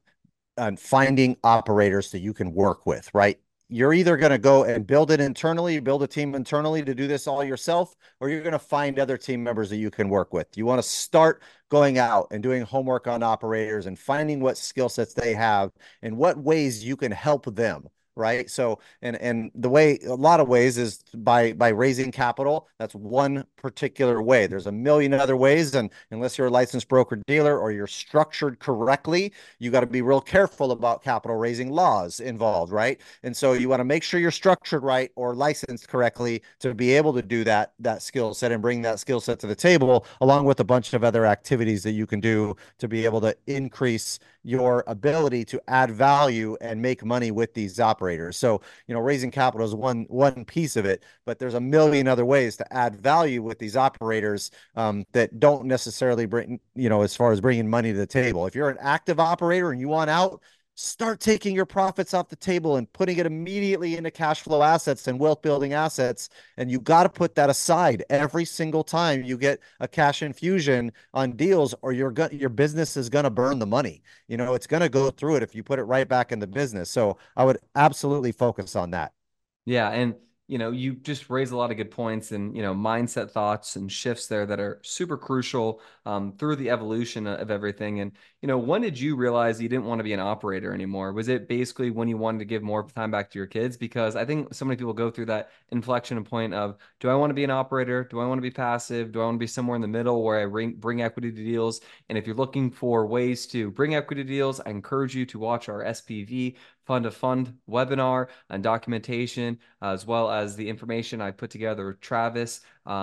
finding operators that you can work with, right? You're either going to go and build it internally, build a team internally to do this all yourself, or you're going to find other team members that you can work with. You want to start going out and doing homework on operators and finding what skill sets they have and what ways you can help them. Right. So, and the way, a lot of ways is by raising capital. That's one particular way. There's a million other ways. And unless you're a licensed broker dealer or you're structured correctly, you got to be real careful about capital raising laws involved, right? And so you want to make sure you're structured right or licensed correctly to be able to do that skill set and bring that skill set to the table, along with a bunch of other activities that you can do to be able to increase your ability to add value and make money with these operators. So, raising capital is one piece of it, but there's a million other ways to add value with these operators that don't necessarily bring, as far as bringing money to the table. If you're an active operator and you want out, start taking your profits off the table and putting it immediately into cash flow assets and wealth building assets. And you got to put that aside every single time you get a cash infusion on deals, or your business is going to burn the money. It's going to go through it if you put it right back in the business. So I would absolutely focus on that. Yeah, and you just raise a lot of good points and mindset thoughts and shifts there that are super crucial through the evolution of everything. And when did you realize you didn't want to be an operator anymore? Was it basically when you wanted to give more time back to your kids? Because I think so many people go through that inflection point of, do I want to be an operator? Do I want to be passive? Do I want to be somewhere in the middle where I bring equity to deals? And if you're looking for ways to bring equity to deals, I encourage you to watch our SPV Fund of Fund webinar and documentation, as well as the information I put together with Travis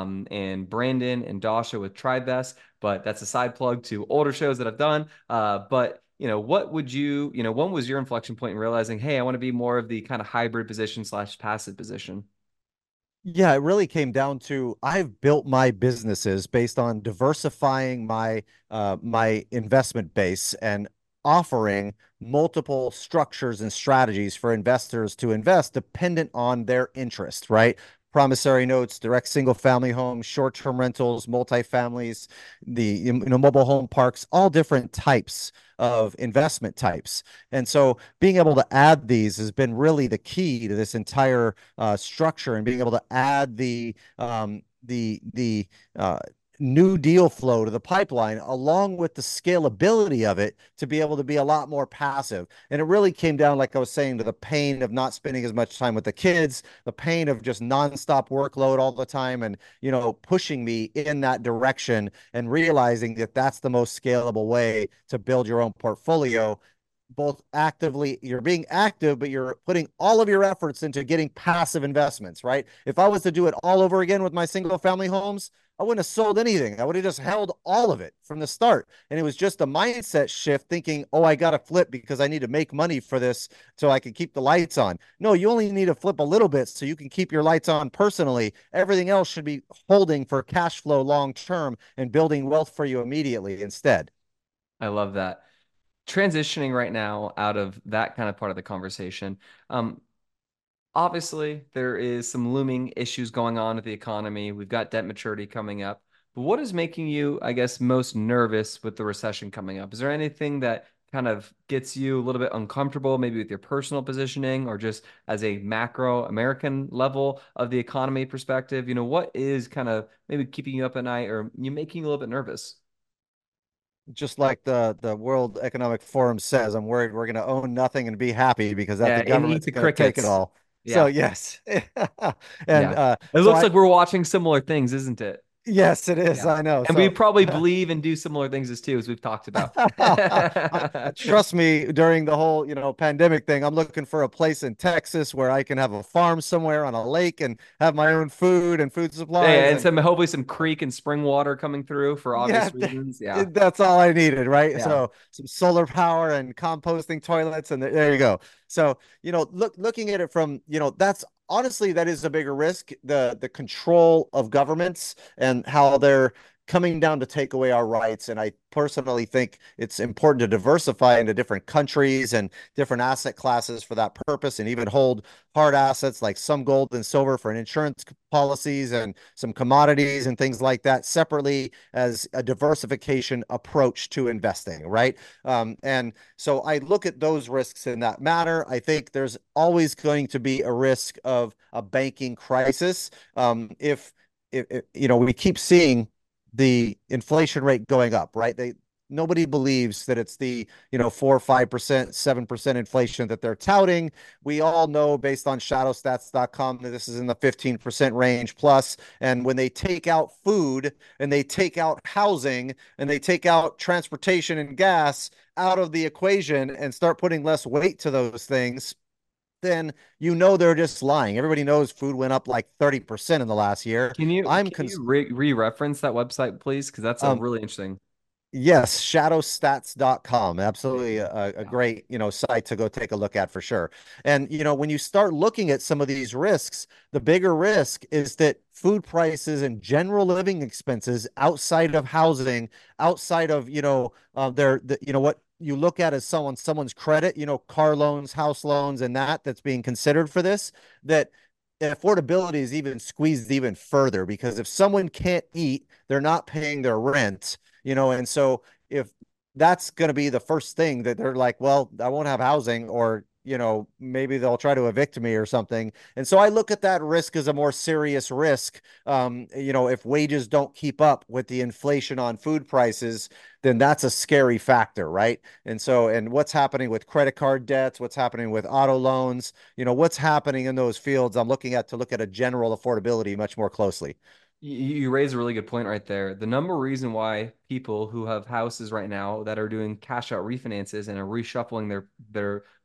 and Brandon and Dasha with TribeVest. But that's a side plug to older shows that I've done. But what would when was your inflection point in realizing, hey, I want to be more of the kind of hybrid position slash passive position? Yeah, it really came down to I've built my businesses based on diversifying my investment base, and offering multiple structures and strategies for investors to invest dependent on their interest, right? Promissory notes, direct single family homes, short term rentals, multifamilies, the mobile home parks, all different types of investment types. And so being able to add these has been really the key to this entire structure, and being able to add the new deal flow to the pipeline, along with the scalability of it, to be able to be a lot more passive. And it really came down, like I was saying, to the pain of not spending as much time with the kids, the pain of just nonstop workload all the time, and pushing me in that direction, and realizing that that's the most scalable way to build your own portfolio. Both actively, you're being active, but you're putting all of your efforts into getting passive investments, right? If I was to do it all over again with my single family homes, I wouldn't have sold anything. I would have just held all of it from the start. And it was just a mindset shift, thinking, oh, I got to flip because I need to make money for this so I can keep the lights on. No, you only need to flip a little bit so you can keep your lights on personally. Everything else should be holding for cash flow long term and building wealth for you immediately instead. I love that. Transitioning right now out of that kind of part of the conversation. Um, Obviously, there is some looming issues going on with the economy. We've got debt maturity coming up. But what is making you, I guess, most nervous with the recession coming up? Is there anything that kind of gets you a little bit uncomfortable, maybe with your personal positioning or just as a macro American level of the economy perspective? What is kind of maybe keeping you up at night or you making you a little bit nervous? Just like the World Economic Forum says, I'm worried we're going to own nothing and be happy because that Yeah, the and eat government's the going to take it crickets. all. So Yeah, yes, and yeah. It so looks I like we're watching similar things, isn't it? yes, it is. Yeah. I know. And we So probably believe and do similar things as too, as we've talked about. trust me, during the whole, pandemic thing, I'm looking for a place in Texas where I can have a farm somewhere on a lake and have my own food and food Yeah, supplies. and And some hopefully some creek and spring water coming through for yeah, obvious reasons. Yeah. that's all I needed, right? Yeah. So some solar power and composting toilets, and there you go. So, looking at it from, that's honestly, that is a bigger risk, the control of governments and how they're coming down to take away our rights. And I personally think it's important to diversify into different countries and different asset classes for that purpose, and even hold hard assets like some gold and silver for insurance policies, and some commodities and things like that separately as a diversification approach to investing, right? And so I look at those risks in that manner. I think there's always going to be a risk of a banking crisis. If we keep seeing the inflation rate going up, right? Nobody believes that it's the 4 or 5%, 7% inflation that they're touting. We all know, based on shadowstats.com, that this is in the 15% range plus. And when they take out food and they take out housing and they take out transportation and gas out of the equation and start putting less weight to those things, then they're just lying. Everybody knows food went up like 30% in the last year. Can you I'm can cons you re-reference that website, please? Because that's a um really interesting. Yes, shadowstats.com. Absolutely Thank you. a Yeah. great, site to go take a look at for sure. And, when you start looking at some of these risks, the bigger risk is that food prices and general living expenses outside of housing, outside of, what you look at as someone's credit, car loans, house loans, and that's being considered for this, that affordability is even squeezed even further, because if someone can't eat, they're not paying their rent, and so if that's going to be the first thing that they're like, well, I won't have housing, or maybe they'll try to evict me or something. And so I look at that risk as a more serious risk. If wages don't keep up with the inflation on food prices, then that's a scary factor, right? And what's happening with credit card debts, what's happening with auto loans, what's happening in those fields, I'm looking at to look at a general affordability much more closely. You raise a really good point right there. The number reason why people who have houses right now that are doing cash out refinances and are reshuffling their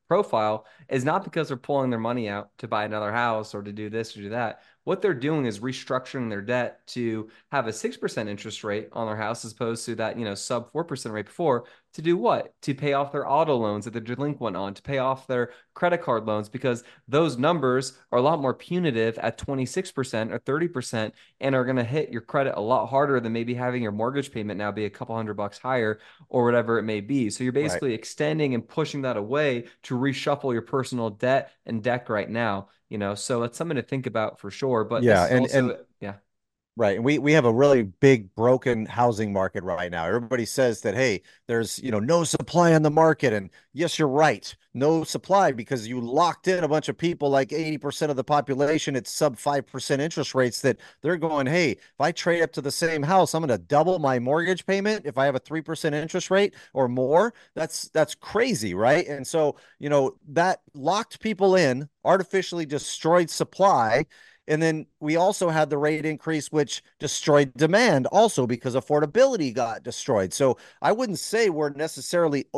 profile is not because they're pulling their money out to buy another house or to do this or do that. What they're doing is restructuring their debt to have a 6% interest rate on their house as opposed to that, sub 4% rate before. To do what? To pay off their auto loans that they're delinquent on, to pay off their credit card loans, because those numbers are a lot more punitive at 26% or 30% and are going to hit your credit a lot harder than maybe having your mortgage payment now be a couple $100 higher or whatever it may be. So you're Right. basically extending and pushing that away to reshuffle your personal debt and deck right now, so it's something to think about for sure. But Yeah, this is and also, yeah. right. And we have a really big broken housing market right now. Everybody says that, hey, there's, no supply on the market. And yes, you're right. No supply because you locked in a bunch of people, like 80% of the population at sub 5% interest rates, that they're going, hey, if I trade up to the same house, I'm going to double my mortgage payment if I have a 3% interest rate or more. That's crazy, right? And so, that locked people in, artificially destroyed supply, and then we also had the rate increase, which destroyed demand also because affordability got destroyed. So I wouldn't say we're necessarily,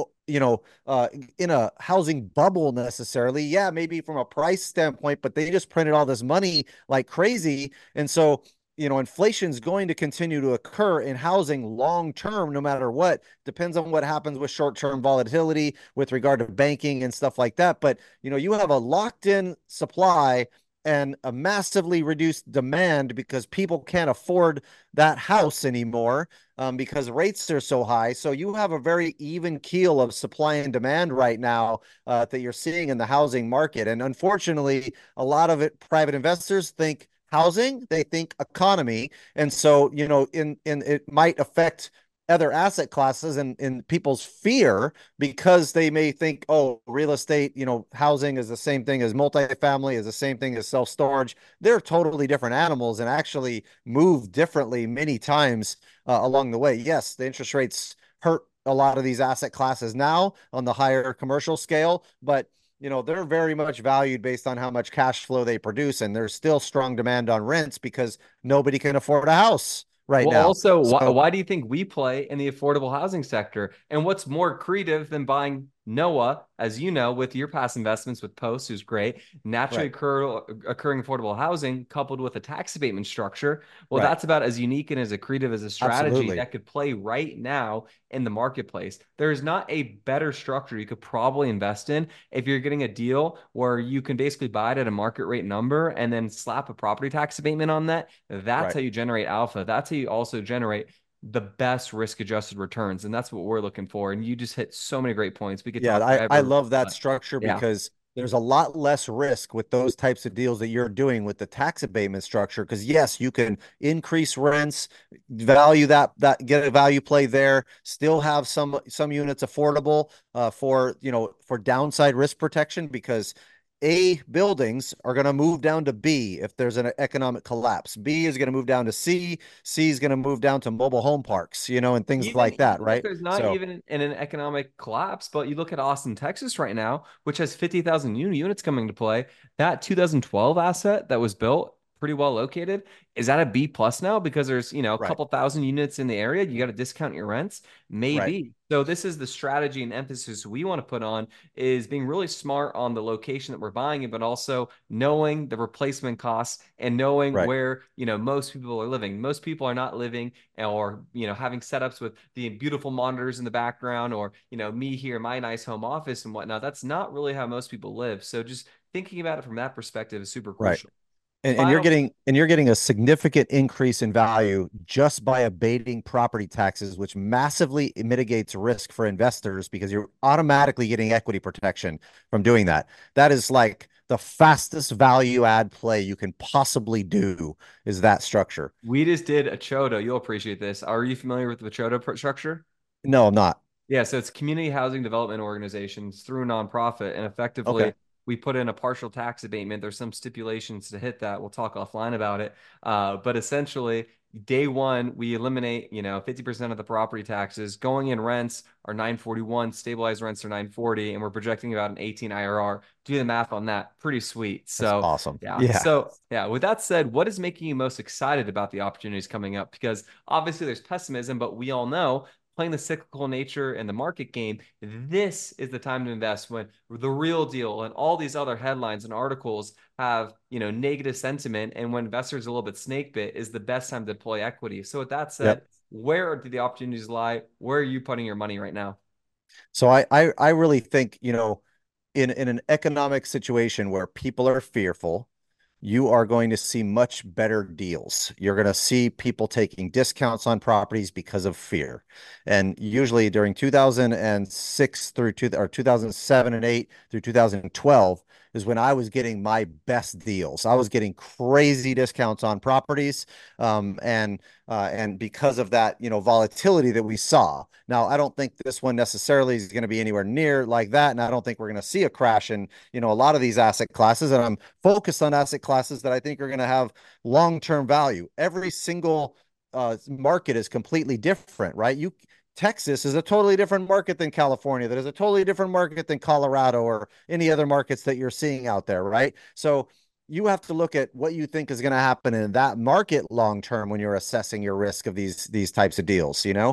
in a housing bubble necessarily. Yeah, maybe from a price standpoint, but they just printed all this money like crazy. And so, inflation is going to continue to occur in housing long term, no matter what. Depends on what happens with short term volatility with regard to banking and stuff like that. But, you have a locked in supply and a massively reduced demand because people can't afford that house anymore, because rates are so high. So you have a very even keel of supply and demand right now, that you're seeing in the housing market. And unfortunately, a lot of it, private investors think housing, they think economy. And so, in it might affect other asset classes and in people's fear because they may think, oh, real estate, housing is the same thing as multifamily, is the same thing as self storage. They're totally different animals and actually move differently many times along the way. Yes, the interest rates hurt a lot of these asset classes now on the higher commercial scale, but they're very much valued based on how much cash flow they produce, and there's still strong demand on rents because nobody can afford a house right Well, now. also, So why do you think we play in the affordable housing sector? And what's more creative than buying Noah, as you know, with your past investments with Post, who's great, naturally right, occurring affordable housing coupled with a tax abatement structure? Well, right, that's about as unique and as creative as a strategy absolutely. that could play right now in the marketplace. There's not a better structure you could probably invest in if you're getting a deal where you can basically buy it at a market rate number and then slap a property tax abatement on that. That's Right. how you generate alpha. That's how you also generate the best risk adjusted returns. And that's what we're looking for. And you just hit so many great points. We could Yeah, talk I forever, love that but structure yeah. because there's a lot less risk with those types of deals that you're doing with the tax abatement structure. Because yes, you can increase rents, value that get a value play there, still have some units affordable, for downside risk protection because A buildings are going to move down to B if there's an economic collapse. B is going to move down to C. C is going to move down to mobile home parks, and things Even like that, even if right? there's not So, even in an economic collapse, but you look at Austin, Texas right now, which has 50,000 units coming to play. That 2012 asset that was built pretty well located, is that a B plus now because there's, a right, couple thousand units in the area, you got to discount your rents? right, Maybe. So this is the strategy and emphasis we want to put on is being really smart on the location that we're buying it, but also knowing the replacement costs and knowing right. where, most people are living. Most people are not living or having setups with the beautiful monitors in the background or me here in my nice home office and whatnot. That's not really how most people live. So just thinking about it from that perspective is super Right. crucial. And Final. you're getting a significant increase in value just by abating property taxes, which massively mitigates risk for investors because you're automatically getting equity protection from doing that. That is like the fastest value add play you can possibly do is that structure. We just did a CHODO. You'll appreciate this. Are you familiar with the CHODO structure? No, I'm not. Yeah, so it's community housing development organizations through nonprofit, and Okay. effectively we put in a partial tax abatement. There's some stipulations to hit that. We'll talk offline about it. But essentially, day one, we eliminate, 50% of the property taxes. Going in rents are 941, stabilized rents are 940, and we're projecting about an 18 IRR. Do the math on that. Pretty sweet. That's So awesome. yeah. Yeah. So yeah, with that said, what is making you most excited about the opportunities coming up? Because obviously there's pessimism, but we all know playing the cyclical nature and the market game, this is the time to invest when the real deal and all these other headlines and articles have, negative sentiment. And when investors are a little bit snake bit is the best time to deploy equity. So with that Yep. said, where do the opportunities lie? Where are you putting your money right now? So I really think, in an economic situation where people are fearful, you are going to see much better deals. You're going to see people taking discounts on properties because of fear. And usually during 2006 through 2007 and 8 through 2012 is when I was getting my best deals. I was getting crazy discounts on properties. And because of that, volatility that we saw. Now, I don't think this one necessarily is going to be anywhere near like that. And I don't think we're going to see a crash in, a lot of these asset classes. And I'm focused on asset classes that I think are going to have long-term value. Every single market is completely different, right? Texas is a totally different market than California. That is a totally different market than Colorado or any other markets that you're seeing out there, right? So you have to look at what you think is going to happen in that market long term when you're assessing your risk of these types of deals.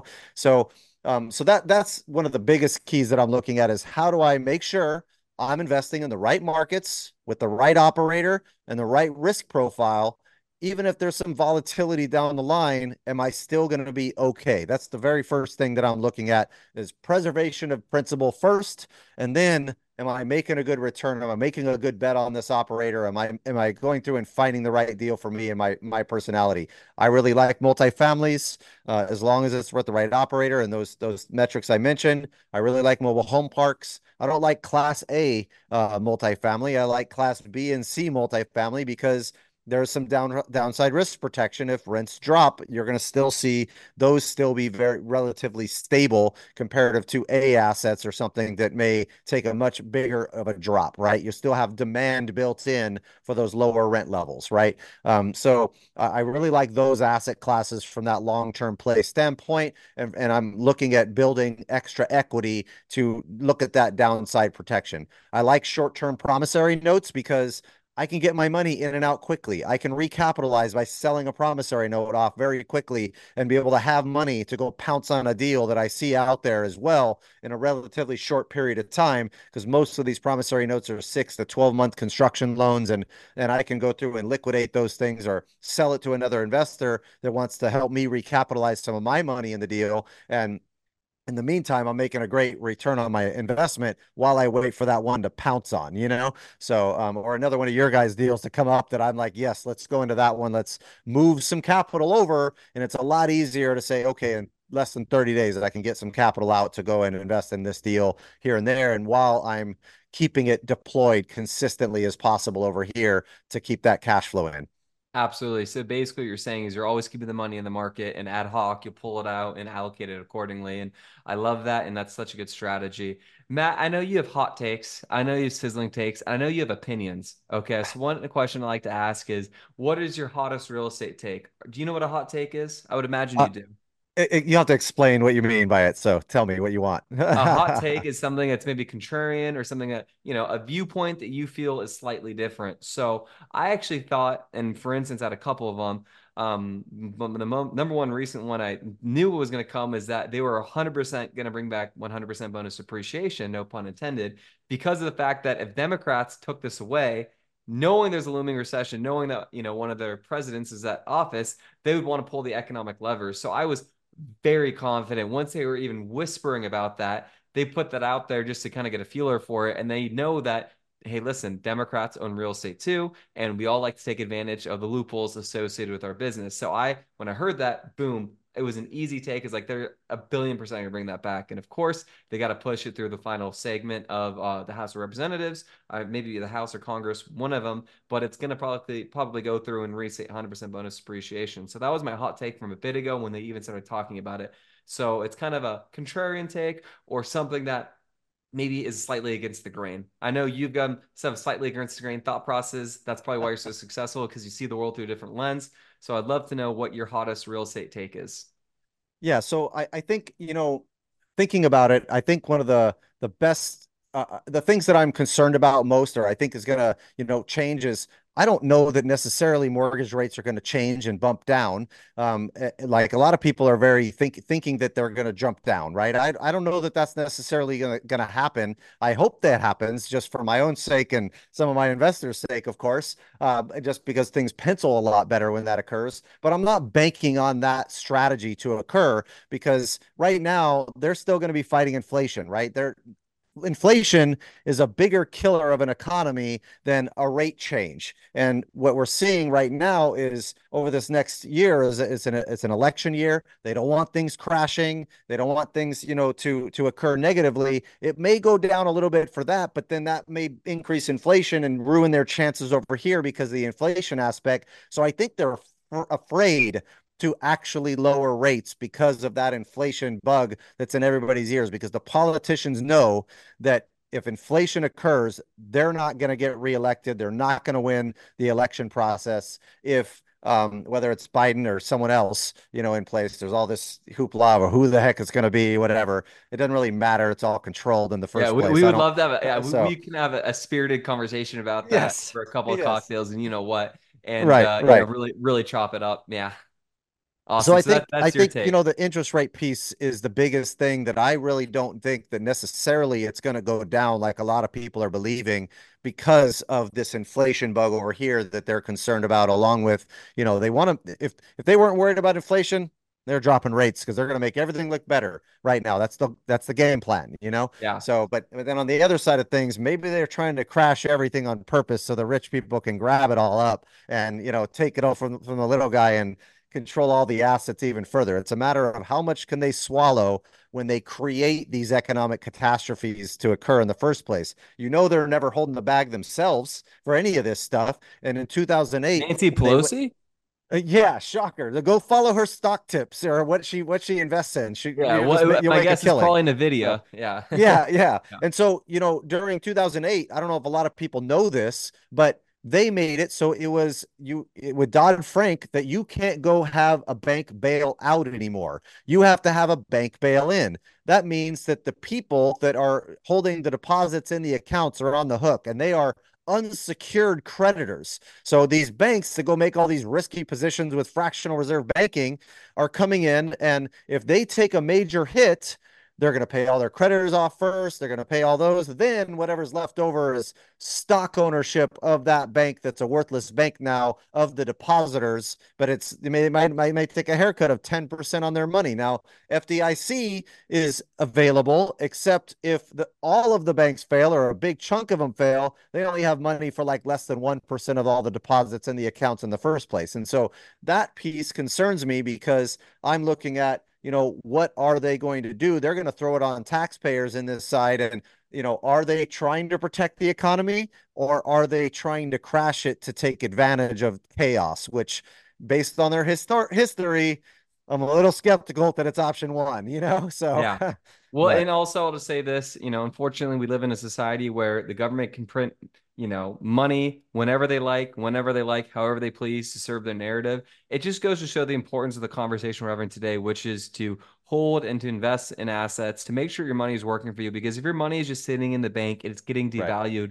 So that's one of the biggest keys that I'm looking at is how do I make sure I'm investing in the right markets with the right operator and the right risk profile. Even if there's some volatility down the line, am I still going to be okay? That's the very first thing that I'm looking at is preservation of principal first, and then am I making a good return? Am I making a good bet on this operator? Am I going through and finding the right deal for me and my personality? I really like multifamilies as long as it's with the right operator and those metrics I mentioned. I really like mobile home parks. I don't like Class A multifamily. I like Class B and C multifamily because there's some downside risk protection. If rents drop, you're going to still see those still be very relatively stable comparative to A assets or something that may take a much bigger of a drop, right? You still have demand built in for those lower rent levels, right? So I really like those asset classes from that long-term play standpoint, and I'm looking at building extra equity to look at that downside protection. I like short-term promissory notes because I can get my money in and out quickly. I can recapitalize by selling a promissory note off very quickly and be able to have money to go pounce on a deal that I see out there as well in a relatively short period of time because most of these promissory notes are 6 to 12 month construction loans and I can go through and liquidate those things or sell it to another investor that wants to help me recapitalize some of my money in the deal. And in the meantime, I'm making a great return on my investment while I wait for that one to pounce on. So, or another one of your guys' deals to come up that I'm like, yes, let's go into that one. Let's move some capital over. And it's a lot easier to say, okay, in less than 30 days that I can get some capital out to go and invest in this deal here and there. And while I'm keeping it deployed consistently as possible over here to keep that cash flow in. Absolutely. So basically, what you're saying is you're always keeping the money in the market and ad hoc, you'll pull it out and allocate it accordingly. And I love that. And that's such a good strategy. Matt, I know you have hot takes. I know you have sizzling takes. I know you have opinions. Okay. So, one question I like to ask is what is your hottest real estate take? Do you know what a hot take is? I would imagine Uh, you do. you have to explain what you mean by it. So tell me what you want. A hot take is something that's maybe contrarian or something that, a viewpoint that you feel is slightly different. So I actually thought, and for instance, I had a couple of them. Number one recent one I knew was going to come is that they were 100% going to bring back 100% bonus depreciation, no pun intended, because of the fact that if Democrats took this away, knowing there's a looming recession, knowing that, one of their presidents is at office, they would want to pull the economic levers. So I was very confident once they were even whispering about that. They put that out there just to kind of get a feeler for it. And they know that, hey, listen, Democrats own real estate too. And we all like to take advantage of the loopholes associated with our business. So when I heard that, boom, it was an easy take. It's like they're a billion% gonna bring that back. And of course, they got to push it through the final segment of the House of Representatives, maybe the House or Congress, one of them, but it's going to probably go through and restate 100% bonus depreciation. So that was my hot take from a bit ago when they even started talking about it. So it's kind of a contrarian take or something that maybe is slightly against the grain. I know you've got some slightly against the grain thought process. That's probably why you're so successful because you see the world through a different lens. So I'd love to know what your hottest real estate take is. Yeah, so I think, thinking about it, I think one of the best the things that I'm concerned about most, or I think is going to, change is I don't know that necessarily mortgage rates are going to change and bump down. Like a lot of people are very thinking that they're going to jump down, right? I don't know that that's necessarily going to happen. I hope that happens just for my own sake and some of my investors' sake, of course, just because things pencil a lot better when that occurs. But I'm not banking on that strategy to occur because right now they're still going to be fighting inflation, right? Inflation is a bigger killer of an economy than a rate change. And what we're seeing right now is over this next year is it's an election year. They don't want things crashing. They don't want things, to occur negatively. It may go down a little bit for that, but then that may increase inflation and ruin their chances over here because of the inflation aspect. So I think they're afraid to actually lower rates because of that inflation bug that's in everybody's ears, because the politicians know that if inflation occurs, they're not going to get reelected. They're not going to win the election process if whether it's Biden or someone else, in place. There's all this hoopla or who the heck it's going to be, whatever. It doesn't really matter. It's all controlled in the Yeah, first we place. I would don't. love to have we So can have a spirited conversation about that yes, for a couple of yes, cocktails and you know what, and right, right. really chop it up. Yeah, So awesome. I So think I that's your think take. the interest rate piece is the biggest thing that I really don't think that necessarily it's going to go down like a lot of people are believing because of this inflation bug over here that they're concerned about, along with, they want to, if they weren't worried about inflation, they're dropping rates because they're going to make everything look better right now. That's the game plan. Yeah. So but then on the other side of things, maybe they're trying to crash everything on purpose so the rich people can grab it all up and take it all from the little guy and control all the assets even further. It's a matter of how much can they swallow when they create these economic catastrophes to occur in the first place. They're never holding the bag themselves for any of this stuff. And in 2008, Nancy when they Pelosi? yeah, shocker. Go follow her stock tips or what she invests in. Yeah, You'll my make a guess is killing. probably So Nvidia. Yeah. yeah, yeah. Yeah. And so, during 2008, I don't know if a lot of people know this, but they made it so with Dodd-Frank that you can't go have a bank bail out anymore. You have to have a bank bail in. That means that the people that are holding the deposits in the accounts are on the hook and they are unsecured creditors. So these banks that go make all these risky positions with fractional reserve banking are coming in, and if they take a major hit, they're going to pay all their creditors off first. They're going to pay all those. Then whatever's left over is stock ownership of that bank that's a worthless bank now of the depositors. But they might take a haircut of 10% on their money. Now, FDIC is available, except if all of the banks fail or a big chunk of them fail, they only have money for like less than 1% of all the deposits in the accounts in the first place. And so that piece concerns me because I'm looking at, what are they going to do? They're going to throw it on taxpayers in this side. And, are they trying to protect the economy or are they trying to crash it to take advantage of chaos, which based on their history, I'm a little skeptical that it's option one. So, Yeah. Well, but and also I'll just say this, unfortunately, we live in a society where the government can print, money whenever they like, however they please to serve their narrative. It just goes to show the importance of the conversation we're having today, which is to hold and to invest in assets to make sure your money is working for you. Because if your money is just sitting in the bank, it's getting right. devalued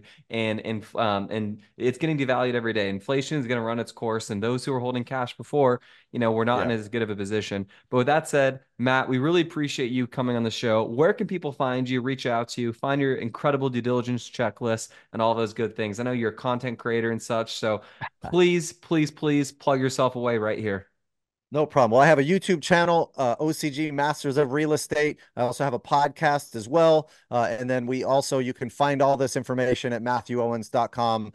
and it's getting devalued every day. Inflation is going to run its course, and those who were holding cash before, we're not in Yeah. as good of a position. But with that said, Matt, we really appreciate you coming on the show. Where can people find you, reach out to you, find your incredible due diligence checklist and all those good things? I know you're a content creator and such, so please, please, please plug yourself away right here. No problem. Well, I have a YouTube channel, OCG Masters of Real Estate. I also have a podcast as well. And then you can find all this information at MatthewOwens.com,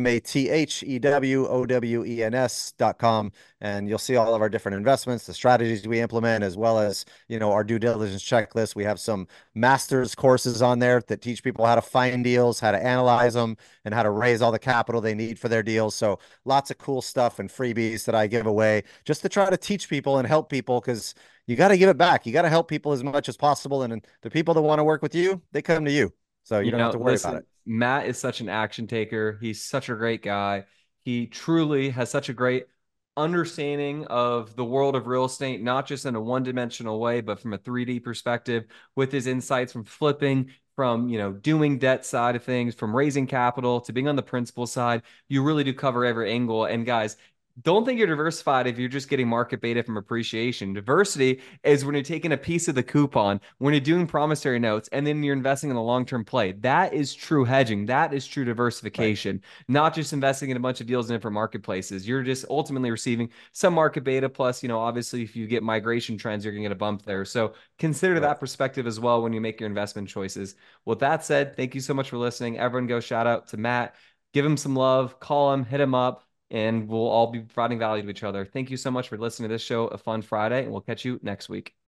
MATHEWOWENS.com. And you'll see all of our different investments, the strategies we implement, as well as, our due diligence checklist. We have some master's courses on there that teach people how to find deals, how to analyze them, and how to raise all the capital they need for their deals. So lots of cool stuff and freebies that I give away just to try to teach people and help people because you got to give it back. You got to help people as much as possible. And the people that want to work with you, they come to you. So you don't have to worry about Listen, it. Matt is such an action taker. He's such a great guy. He truly has such a great understanding of the world of real estate, not just in a one-dimensional way, but from a 3D perspective, with his insights from flipping, from doing debt side of things, from raising capital to being on the principal side. You really do cover every angle. And guys, don't think you're diversified if you're just getting market beta from appreciation. Diversity is when you're taking a piece of the coupon, when you're doing promissory notes, and then you're investing in the long-term play. That is true hedging. That is true Right. diversification, not just investing in a bunch of deals in different marketplaces. You're just ultimately receiving some market beta. Plus, obviously, if you get migration trends, you're going to get a bump there. So consider Right. that perspective as well when you make your investment choices. With that said, thank you so much for listening. Everyone go shout out to Matt. Give him some love, call him, hit him up, and we'll all be providing value to each other. Thank you so much for listening to this show, A Fun Friday, and we'll catch you next week.